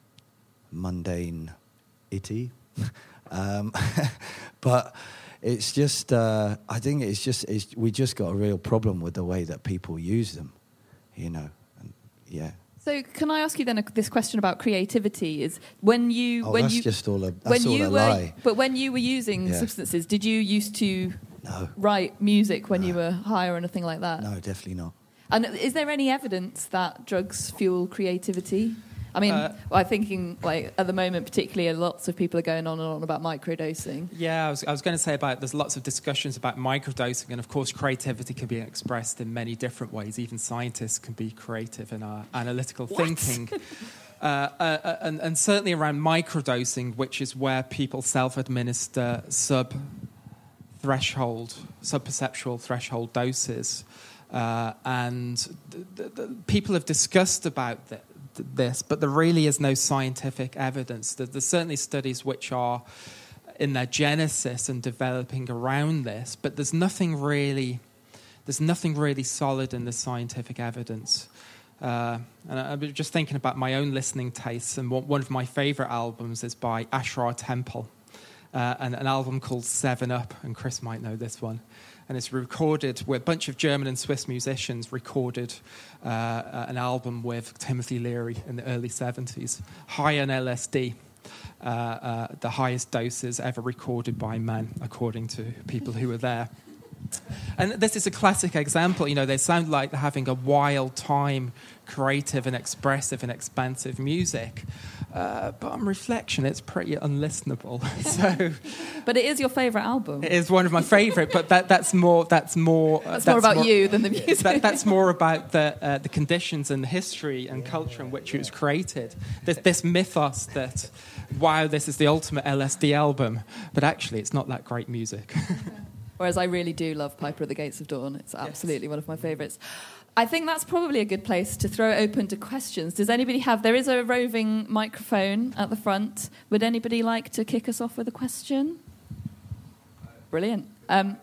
Mundane-ity. um, but it's just, uh, I think it's just, it's, we just got a real problem with the way that people use them, you know, and, yeah. So can I ask you then a, this question about creativity? Is when you Oh, when that's you just all a that's when all you a were lie. but when you were using Yeah. substances, did you used to No, write music when No. you were high or anything like that? no, definitely not. And is there any evidence that drugs fuel creativity? I mean, Uh, well, I'm thinking, like, at the moment, particularly, lots of people are going on and on about microdosing. Yeah, I was, I was going to say about there's lots of discussions about microdosing, and of course, creativity can be expressed in many different ways. Even scientists can be creative in our analytical thinking. Uh, uh, and, and certainly around microdosing, which is where people self-administer sub-threshold, sub-perceptual threshold doses. Uh, and th- th- th- people have discussed about th- th- this, but there really is no scientific evidence. There, there's certainly studies which are in their genesis and developing around this, but there's nothing really, there's nothing really solid in the scientific evidence. Uh, and I, I'm just thinking about my own listening tastes, and one, one of my favourite albums is by Ashrar Temple, uh, and an album called Seven Up, and Chris might know this one. And it's recorded where a bunch of German and Swiss musicians recorded uh, an album with Timothy Leary in the early seventies, high on L S D, uh, uh, the highest doses ever recorded by men, according to people who were there. And this is a classic example. You know, they sound like they're having a wild time, creative and expressive and expansive music. Uh, but on reflection, it's pretty unlistenable. So, but it is your favourite album. It is one of my favourite. But that, that's more. That's more. Uh, that's, that's more about more, you than the music. That, that's more about the uh, the conditions and the history and culture in which it was created. This, this mythos that, wow, this is the ultimate L S D album, but actually, it's not that great music. Whereas I really do love Piper at the Gates of Dawn. It's absolutely yes. one of my favourites. I think that's probably a good place to throw it open to questions. Does anybody have... There is a roving microphone at the front. Would anybody like to kick us off with a question? Brilliant. Um,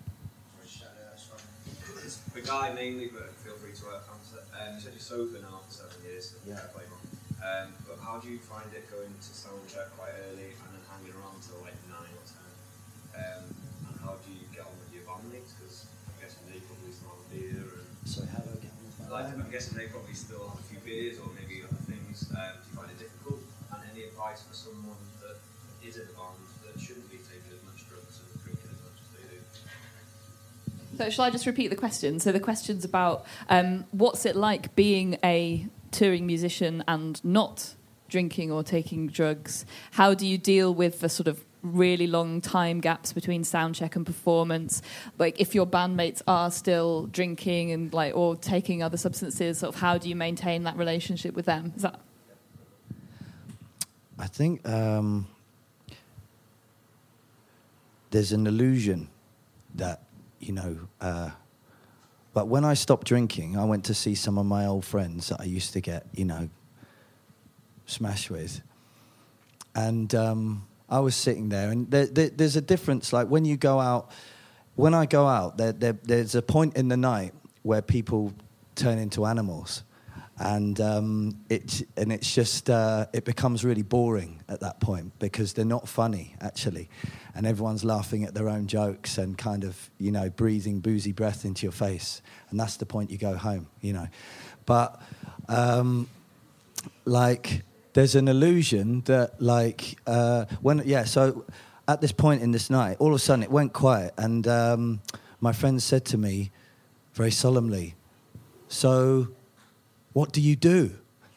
it's the guy mainly, but feel free to answer. Um, you said you're sober now for seven years. Yeah. Um, but how do you find it going to sound check quite early and then hanging around till like nine or ten? Um, and how do you get on with your bandmates? Because I'm guessing they probably still have a beer. And so how do I get on with my like, I'm guessing they probably still have a few beers or maybe other things. Um, do you find it difficult? And any advice for someone that is in a band that shouldn't be taking as much drugs and drinking as much as they do? So shall I just repeat the question? So the question's about um, what's it like being a touring musician and not drinking or taking drugs? How do you deal with the sort of really long time gaps between soundcheck and performance? Like if your bandmates are still drinking and like or taking other substances, sort of how do you maintain that relationship with them? Is that? I think um, there's an illusion that, you know, uh, but when I stopped drinking, I went to see some of my old friends that I used to get, you know, smashed with. And um, I was sitting there, and there, there, there's a difference. Like when you go out, when I go out, there, there, there's a point in the night where people turn into animals. And um, it and it's just uh, it becomes really boring at that point because they're not funny actually, and everyone's laughing at their own jokes and kind of you know breathing boozy breath into your face, and that's the point you go home, you know. But um, like there's an illusion that like uh, when yeah so at this point in this night, all of a sudden it went quiet, and um, my friend said to me very solemnly, "So what do you do?"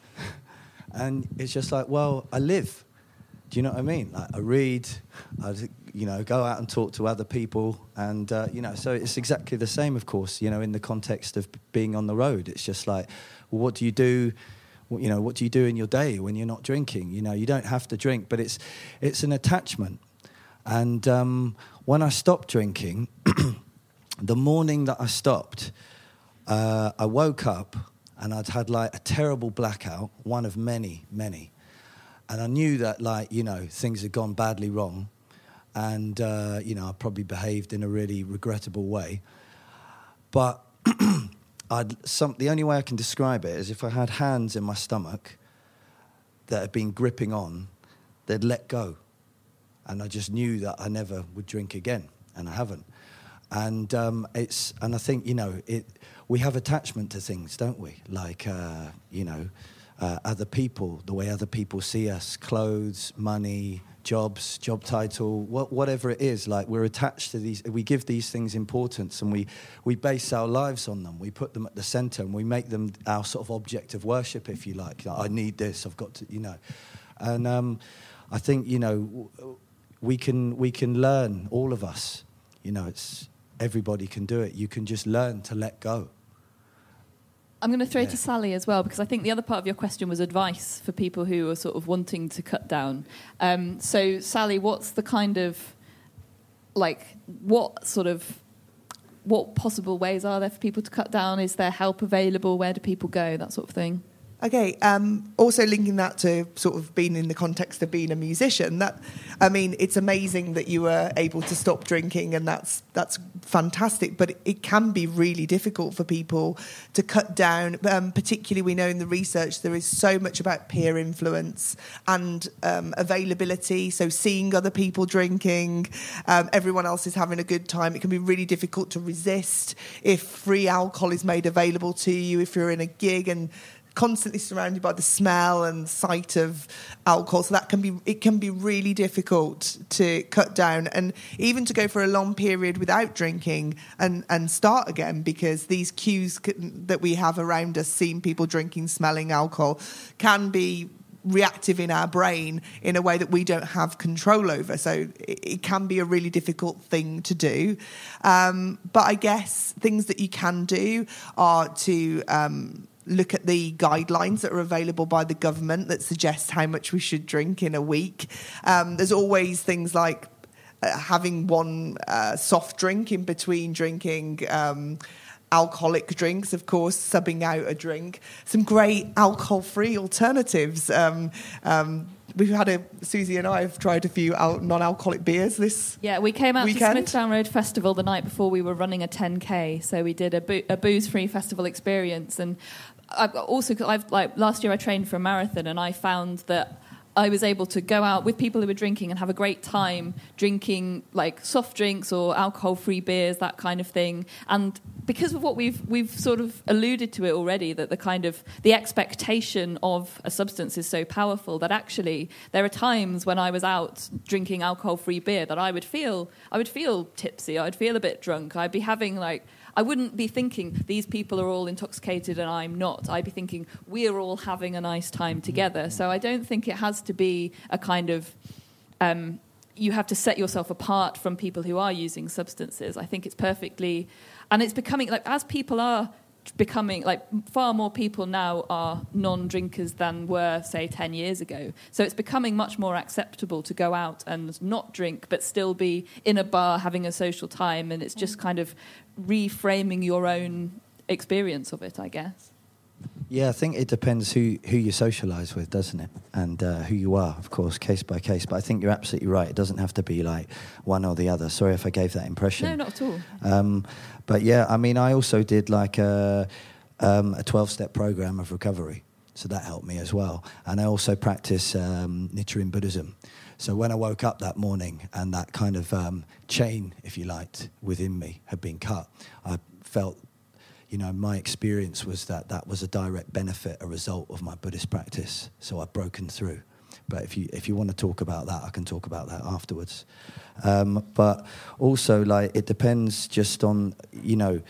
And it's just like, well, I live. Do you know what I mean? Like, I read, I, you know, go out and talk to other people. And, uh, you know, so it's exactly the same, of course, you know, in the context of being on the road. It's just like, well, what do you do, you know, what do you do in your day when you're not drinking? You know, you don't have to drink, but it's it's an attachment. And um, when I stopped drinking, the morning that I stopped, uh, I woke up, and I'd had, like, a terrible blackout, one of many, many. And I knew that, like, you know, things had gone badly wrong. And, uh, you know, I probably behaved in a really regrettable way. But I'd some, the only way I can describe it is if I had hands in my stomach that had been gripping on, they'd let go. And I just knew that I never would drink again, and I haven't. And um, it's and I think, you know, it... we have attachment to things, don't we? Like, uh, you know, uh, other people, the way other people see us, clothes, money, jobs, job title, wh- whatever it is. Like, we're attached to these, we give these things importance, and we, we base our lives on them. We put them at the centre, and we make them our sort of object of worship, if you like. Like, I need this, I've got to, you know. And um, I think, you know, we can we can learn, all of us. You know, it's everybody can do it. You can just learn to let go. I'm going to throw Yeah. to Sally as well, because I think the other part of your question was advice for people who are sort of wanting to cut down. Um, so, Sally, what's the kind of, like, what sort of, what possible ways are there for people to cut down? Is there help available? Where do people go? That sort of thing. Okay, um, also linking that to sort of being in the context of being a musician, that, I mean, it's amazing that you were able to stop drinking, and that's that's fantastic, but it, it can be really difficult for people to cut down. Um, particularly, we know in the research there is so much about peer influence and um, availability, so seeing other people drinking, um, everyone else is having a good time. It can be really difficult to resist if free alcohol is made available to you, if you're in a gig and constantly surrounded by the smell and sight of alcohol. So that can be it can be really difficult to cut down, and even to go for a long period without drinking and, and start again, because these cues can, that we have around us, seeing people drinking, smelling alcohol, can be reactive in our brain in a way that we don't have control over. So it, it can be a really difficult thing to do. Um, but I guess things that you can do are to um, look at the guidelines that are available by the government that suggest how much we should drink in a week. Um, there's always things like uh, having one uh, soft drink in between drinking um alcoholic drinks, of course, subbing out a drink. Some great alcohol-free alternatives. Um, um, we've had a, Susie and I have tried a few al- non-alcoholic beers this Yeah, we came out weekend. to Smithdown Road Festival the night before we were running a ten K, so we did a, bo- a booze-free festival experience. And I've also, I've, like last year I trained for a marathon, and I found that I was able to go out with people who were drinking and have a great time drinking like soft drinks or alcohol-free beers, that kind of thing. And because of what we've we've sort of alluded to it already, that the kind of the expectation of a substance is so powerful that actually there are times when I was out drinking alcohol-free beer that I would feel I would feel tipsy, I'd feel a bit drunk, I'd be having like. I wouldn't be thinking, these people are all intoxicated and I'm not. I'd be thinking, we're all having a nice time together. So I don't think it has to be a kind of... Um, you have to set yourself apart from people who are using substances. I think it's perfectly... And it's becoming... like as people are becoming... like far more people now are non-drinkers than were, say, ten years ago. So it's becoming much more acceptable to go out and not drink, but still be in a bar having a social time. And it's just kind of reframing your own experience of it, I guess. Yeah, I think it depends who, who you socialise with, doesn't it? And uh, who you are, of course, case by case. But I think you're absolutely right. It doesn't have to be like one or the other. Sorry if I gave that impression. No, not at all. Um, but yeah, I mean, I also did like a, um, a twelve-step program of recovery. So that helped me as well. And I also practice um, Nichiren Buddhism. So when I woke up that morning and that kind of um, chain, if you liked, within me had been cut, I felt, you know, my experience was that that was a direct benefit, a result of my Buddhist practice. So I've broken through. But if you if you want to talk about that, I can talk about that afterwards. Um, but also, like, it depends just on, you know,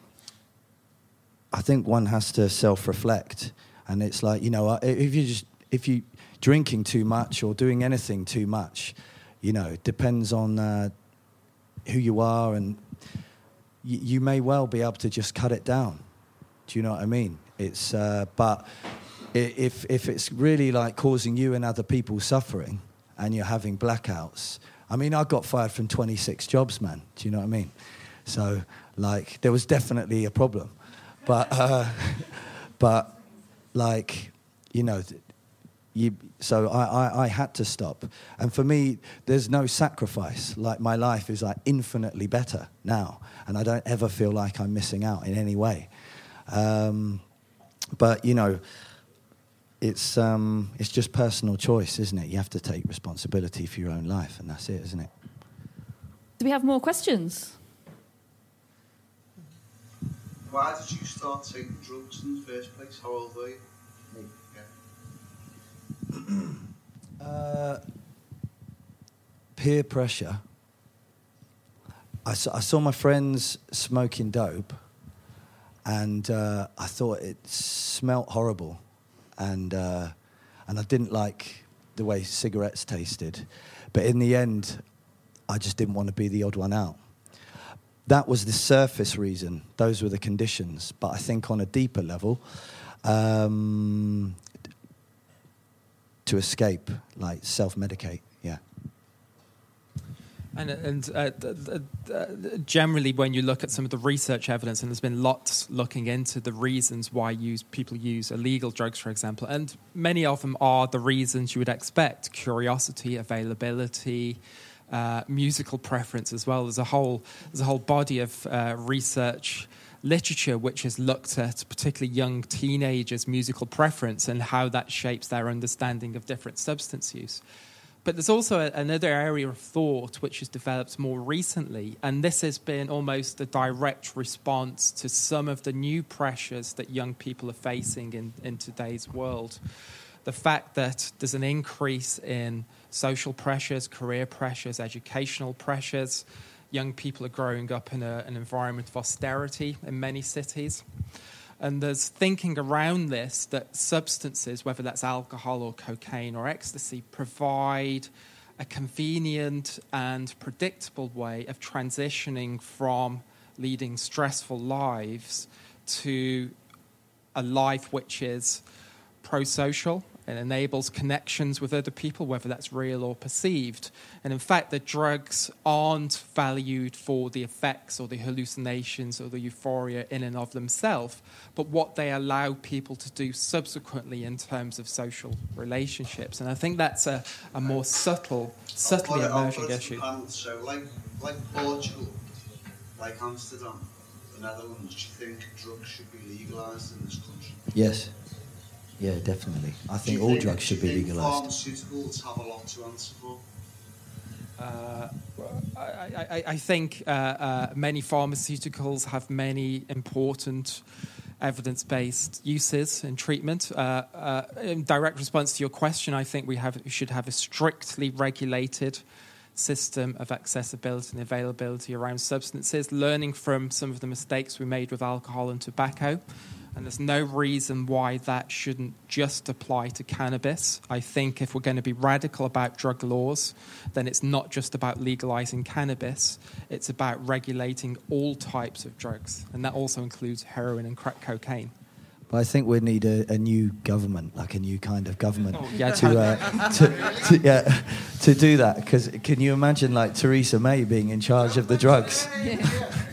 I think one has to self-reflect. And it's like, you know, if you just, if you, drinking too much or doing anything too much, you know, it depends on uh, who you are, and y- you may well be able to just cut it down. Do you know what I mean? It's uh, but if if it's really like causing you and other people suffering, and you're having blackouts. I mean, I got fired from twenty-six jobs, man. Do you know what I mean? So, like, there was definitely a problem, but uh, but like, you know. You, so I, I, I had to stop. And for me, there's no sacrifice. Like, my life is like infinitely better now. And I don't ever feel like I'm missing out in any way. Um, but, you know, it's um, it's just personal choice, isn't it? You have to take responsibility for your own life, and that's it, isn't it? Do we have more questions? Why did you start taking drugs in the first place? How old were you? Me. Yeah. uh, peer pressure. I saw, I saw my friends smoking dope, and uh, I thought it smelt horrible, and uh, and I didn't like the way cigarettes tasted. But in the end, I just didn't want to be the odd one out. That was the surface reason. Those were the conditions. But I think on a deeper level, um, to escape, like self-medicate, yeah. And, and uh, uh, generally, when you look at some of the research evidence, and there's been lots looking into the reasons why use, people use illegal drugs, for example, and many of them are the reasons you would expect: curiosity, availability, uh, musical preference as well. There's a whole there's a whole body of uh, research literature which has looked at particularly young teenagers' musical preference and how that shapes their understanding of different substance use. But there's also a, another area of thought which has developed more recently, and this has been almost a direct response to some of the new pressures that young people are facing in, in today's world. The fact that there's an increase in social pressures, career pressures, educational pressures. Young people are growing up in a, an environment of austerity in many cities. And there's thinking around this that substances, whether that's alcohol or cocaine or ecstasy, provide a convenient and predictable way of transitioning from leading stressful lives to a life which is pro-social. It enables connections with other people, whether that's real or perceived. And in fact, the drugs aren't valued for the effects or the hallucinations or the euphoria in and of themselves, but what they allow people to do subsequently in terms of social relationships. And I think that's a, a more subtle, subtly emerging issue. So like, like Portugal, like Amsterdam, the Netherlands, do you think drugs should be legalised in this country? Yes. Yeah, definitely. I think all think, drugs should be legalised. Pharmaceuticals have a lot to answer for. Uh, I, I, I think uh, uh, many pharmaceuticals have many important evidence-based uses in treatment. Uh, uh, in direct response to your question, I think we have we should have a strictly regulated system of accessibility and availability around substances, learning from some of the mistakes we made with alcohol and tobacco. And there's no reason why that shouldn't just apply to cannabis. I think if we're going to be radical about drug laws, then it's not just about legalizing cannabis. It's about regulating all types of drugs. And that also includes heroin and crack cocaine. But I think we need a, a new government, like a new kind of government, oh, yeah, to, uh, to, to, yeah, to do that. Because can you imagine, like, Theresa May being in charge of the drugs? Yeah.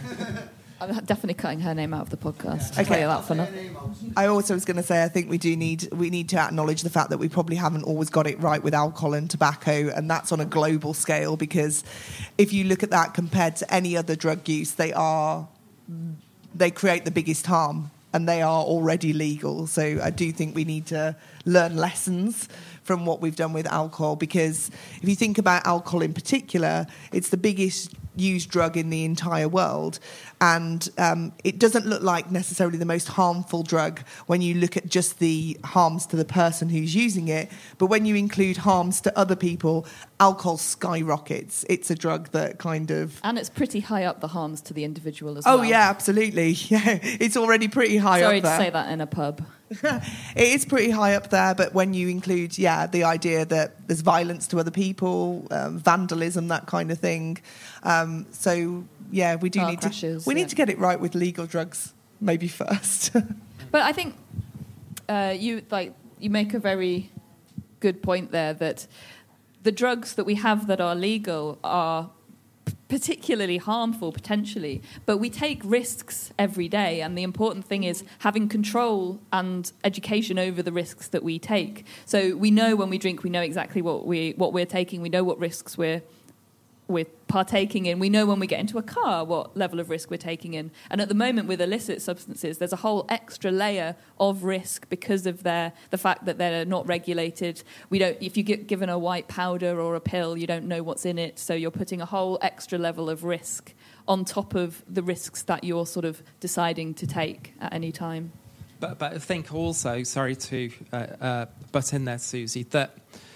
I'm definitely cutting her name out of the podcast. Okay. Tell you that for nothing. I also was going to say I think we do need we need to acknowledge the fact that we probably haven't always got it right with alcohol and tobacco, and that's on a global scale, because if you look at that compared to any other drug use, they are they create the biggest harm, and they are already legal. So I do think we need to learn lessons from what we've done with alcohol, because if you think about alcohol in particular, it's the biggest used drug in the entire world, and um, it doesn't look like necessarily the most harmful drug when you look at just the harms to the person who's using it, but when you include harms to other people, alcohol skyrockets. It's a drug that kind of... And it's pretty high up the harms to the individual as oh, well. Oh yeah, absolutely. Yeah, it's already pretty high Sorry up there. to say that in a pub. It is pretty high up there, but when you include, yeah, the idea that there's violence to other people, um, vandalism, that kind of thing. Um, so, yeah, we do Car need crashes, to we yeah. need to get it right with legal drugs, maybe first. But I think uh, you like you make a very good point there that the drugs that we have that are legal are particularly harmful potentially, but we take risks every day, and the important thing is having control and education over the risks that we take. So we know when we drink, we know exactly what we what we're taking, we know what risks we're we're partaking in, we know when we get into a car what level of risk we're taking in. And at the moment with illicit substances, there's a whole extra layer of risk because of their the fact that they're not regulated. We don't if you get given a white powder or a pill, you don't know what's in it, so you're putting a whole extra level of risk on top of the risks that you're sort of deciding to take at any time. But, but I think also, sorry to uh, uh, butt in there, Susie, that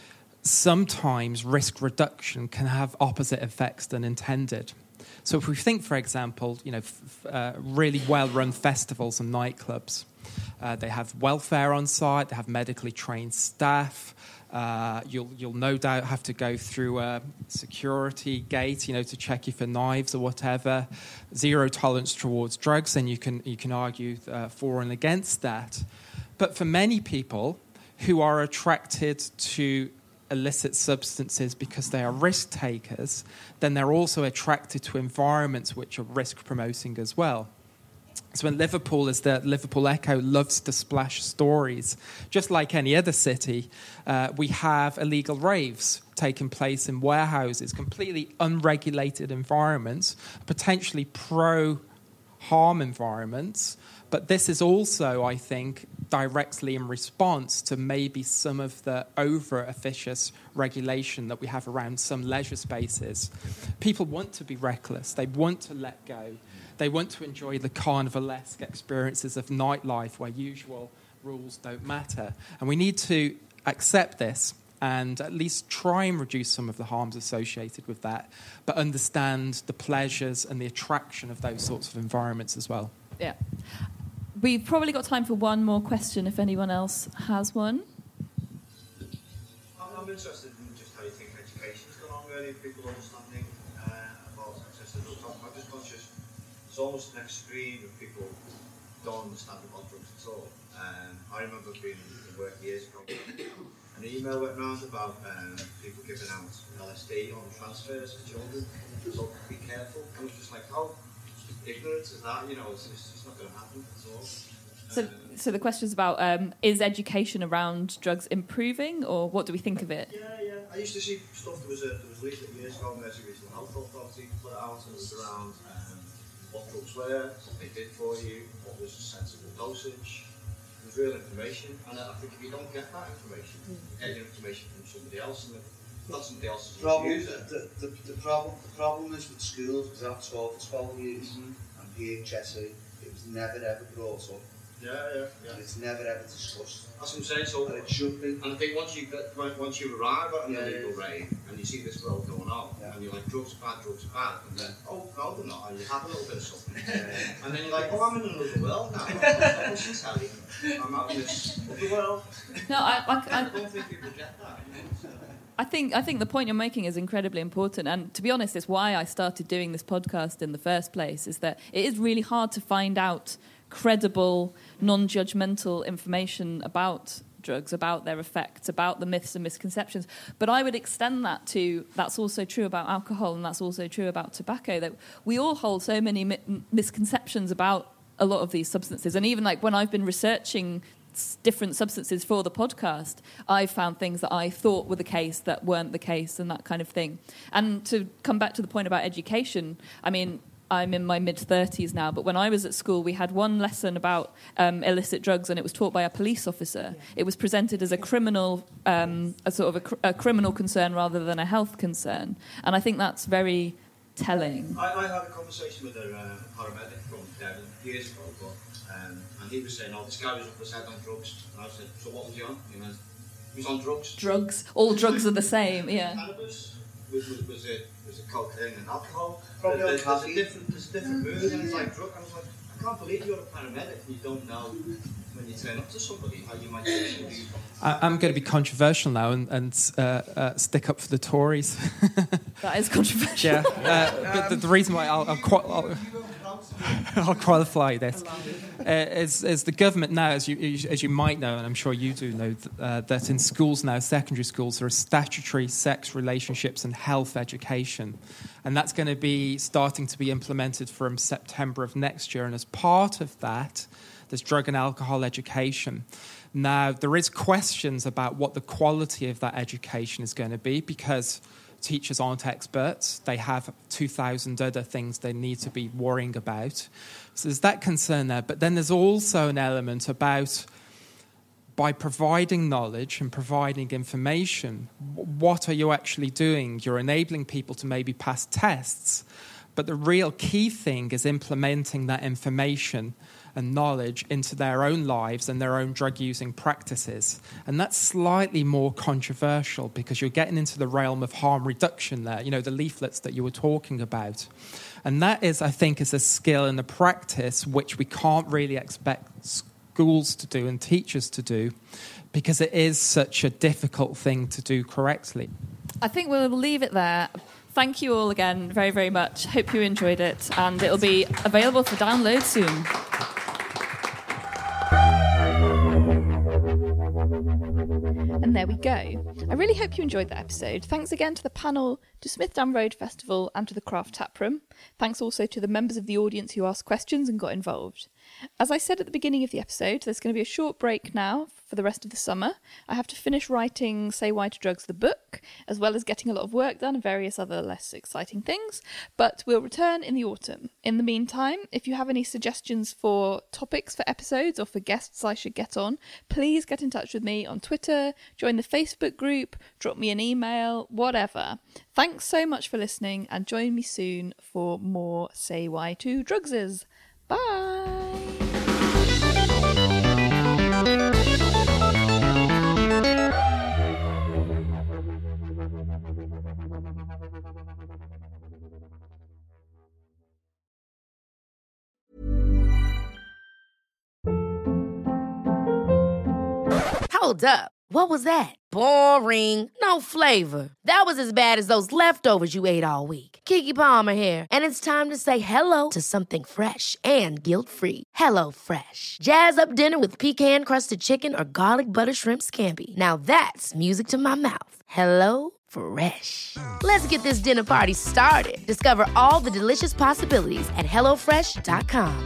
sometimes risk reduction can have opposite effects than intended. So if we think, for example, you know, f- uh, really well-run festivals and nightclubs, uh, they have welfare on site, they have medically trained staff. Uh, you'll you'll no doubt have to go through a security gate, you know, to check you for knives or whatever. Zero tolerance towards drugs, and you can you can argue uh, for and against that. But for many people who are attracted to illicit substances because they are risk takers, then they're also attracted to environments which are risk promoting as well. So in Liverpool, as the Liverpool Echo loves to splash stories, just like any other city, uh, we have illegal raves taking place in warehouses, completely unregulated environments, potentially pro-harm environments, But this is also, I think, directly in response to maybe some of the over-officious regulation that we have around some leisure spaces. People want to be reckless. They want to let go. They want to enjoy the carnivalesque experiences of nightlife where usual rules don't matter. And we need to accept this and at least try and reduce some of the harms associated with that, but understand the pleasures and the attraction of those sorts of environments as well. Yeah. We've probably got time for one more question if anyone else has one. I'm, I'm interested in just how you think education's gone on, really, people understanding uh, about access to drugs. I'm just conscious it's almost an extreme if people don't understand about drugs at all. Um, I remember being in work years ago, an email went round about um, people giving out L S D on transfers to children, so be careful. I was just like, how ignorant is that? You know, it's, it's just not going to happen at all. So, um, so the question is about, um, is education around drugs improving, or what do we think of it? Yeah, yeah. I used to see stuff, there was a, there was a leaflet years ago, Mersey Regional Health Authority put it out, and it was around um, what drugs were, what they did for you, what was a sensible dosage. It was real information, and I think if you don't get that information, you get your information from somebody else, and not somebody else's problem, user. the, the, the, problem, the problem is with schools, because I've taught for twelve years, mm-hmm. and P H S E, it was never ever brought up. Yeah, yeah, yeah. And it's never ever discussed. That's what I'm saying, so and it should be. And I think once you get, once you arrive at an yeah, illegal yeah. rave, and you see this world going on, yeah. and you're like, drugs are bad, drugs are bad, and then, oh, no, they're not, and you have a little bit of something. Yeah. And then you're like, oh, I'm in another world now. I should tell you. I'm out in this other world. No, I, I, I, I don't think people get that. You know, so. I think I think the point you're making is incredibly important, and to be honest, it's why I started doing this podcast in the first place. Is that it is really hard to find out credible, non-judgmental information about drugs, about their effects, about the myths and misconceptions. But I would extend that to that's also true about alcohol, and that's also true about tobacco. That we all hold so many mi- misconceptions about a lot of these substances, and even like when I've been researching different substances for the podcast, I found things that I thought were the case that weren't the case, and that kind of thing. And to come back to the point about education, I mean, I'm in my mid-thirties now, but when I was at school, we had one lesson about um, illicit drugs, and it was taught by a police officer. Yeah. It was presented as a criminal, um, a sort of a, cr- a criminal concern rather than a health concern. And I think that's very telling. I, I had a conversation with a uh, paramedic from Devon years ago, but Um, and he was saying, oh, this guy was up his head on drugs. And I said, so what was he on? He went, he was on drugs. Drugs. All drugs are the same, yeah. Cannabis was, was, was, it, was it cocaine and alcohol? Probably there, on there's, there's a caffeine. different, there's a different mood, and it's like drug. I was like, I can't believe you're a paramedic and you don't know when you turn up to somebody how you might take somebody. I, I'm going to be controversial now and, and uh, uh, stick up for the Tories. That is controversial. Yeah, uh, but the, the reason why I'll, I'll, quite, I'll I'll qualify this. Uh, is, is the government now, as you as you might know, and I'm sure you do know, uh, that in schools now, secondary schools, there is statutory sex, relationships and health education. And that's going to be starting to be implemented from September of next year. And as part of that, there's drug and alcohol education. Now, there is questions about what the quality of that education is going to be, because teachers aren't experts. They have two thousand other things they need to be worrying about. So there's that concern there. But then there's also an element about, by providing knowledge and providing information, what are you actually doing? You're enabling people to maybe pass tests. But the real key thing is implementing that information and knowledge into their own lives and their own drug-using practices. And that's slightly more controversial because you're getting into the realm of harm reduction there, you know, the leaflets that you were talking about. And that is, I think, is a skill and a practice which we can't really expect schools to do and teachers to do, because it is such a difficult thing to do correctly. I think we'll leave it there. Thank you all again very, very much. Hope you enjoyed it, and it'll be available for download soon. And there we go. I really hope you enjoyed that episode. Thanks again to the panel, to Smith Dam Road Festival and to the Craft Tap Room. Thanks also to the members of the audience who asked questions and got involved. As I said at the beginning of the episode, there's going to be a short break now for the rest of the summer. I have to finish writing Say Why to Drugs, the book, as well as getting a lot of work done and various other less exciting things, but we'll return in the autumn. In the meantime, if you have any suggestions for topics for episodes or for guests I should get on, please get in touch with me on Twitter, join the Facebook group, drop me an email, whatever. Thanks so much for listening, and join me soon for more Say Why to Drugses. Bye! Hold up. What was that? Boring. No flavor. That was as bad as those leftovers you ate all week. Keke Palmer here, and it's time to say hello to something fresh and guilt-free. Hello Fresh. Jazz up dinner with pecan-crusted chicken or garlic butter shrimp scampi. Now that's music to my mouth. Hello Fresh. Let's get this dinner party started. Discover all the delicious possibilities at hello fresh dot com.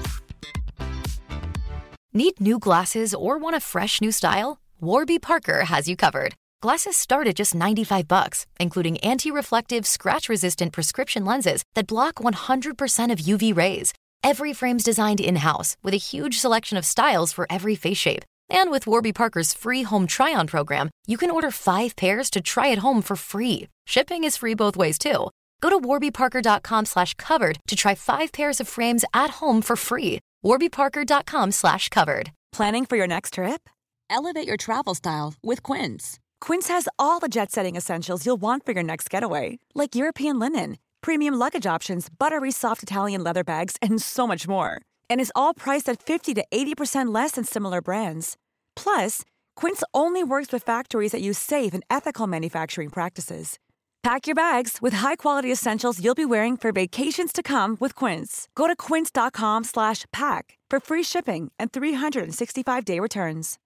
Need new glasses or want a fresh new style? Warby Parker has you covered. Glasses start at just ninety-five bucks, including anti-reflective, scratch-resistant prescription lenses that block one hundred percent of U V rays. Every frame's designed in-house with a huge selection of styles for every face shape. And with Warby Parker's free home try-on program, you can order five pairs to try at home for free. Shipping is free both ways, too. Go to warbyparker.com slash covered to try five pairs of frames at home for free. warbyparker.com slash covered. Planning for your next trip? Elevate your travel style with Quince. Quince has all the jet-setting essentials you'll want for your next getaway, like European linen, premium luggage options, buttery soft Italian leather bags, and so much more. And is all priced at fifty to eighty percent less than similar brands. Plus, Quince only works with factories that use safe and ethical manufacturing practices. Pack your bags with high-quality essentials you'll be wearing for vacations to come with Quince. Go to quince.com slash pack for free shipping and three sixty-five day returns.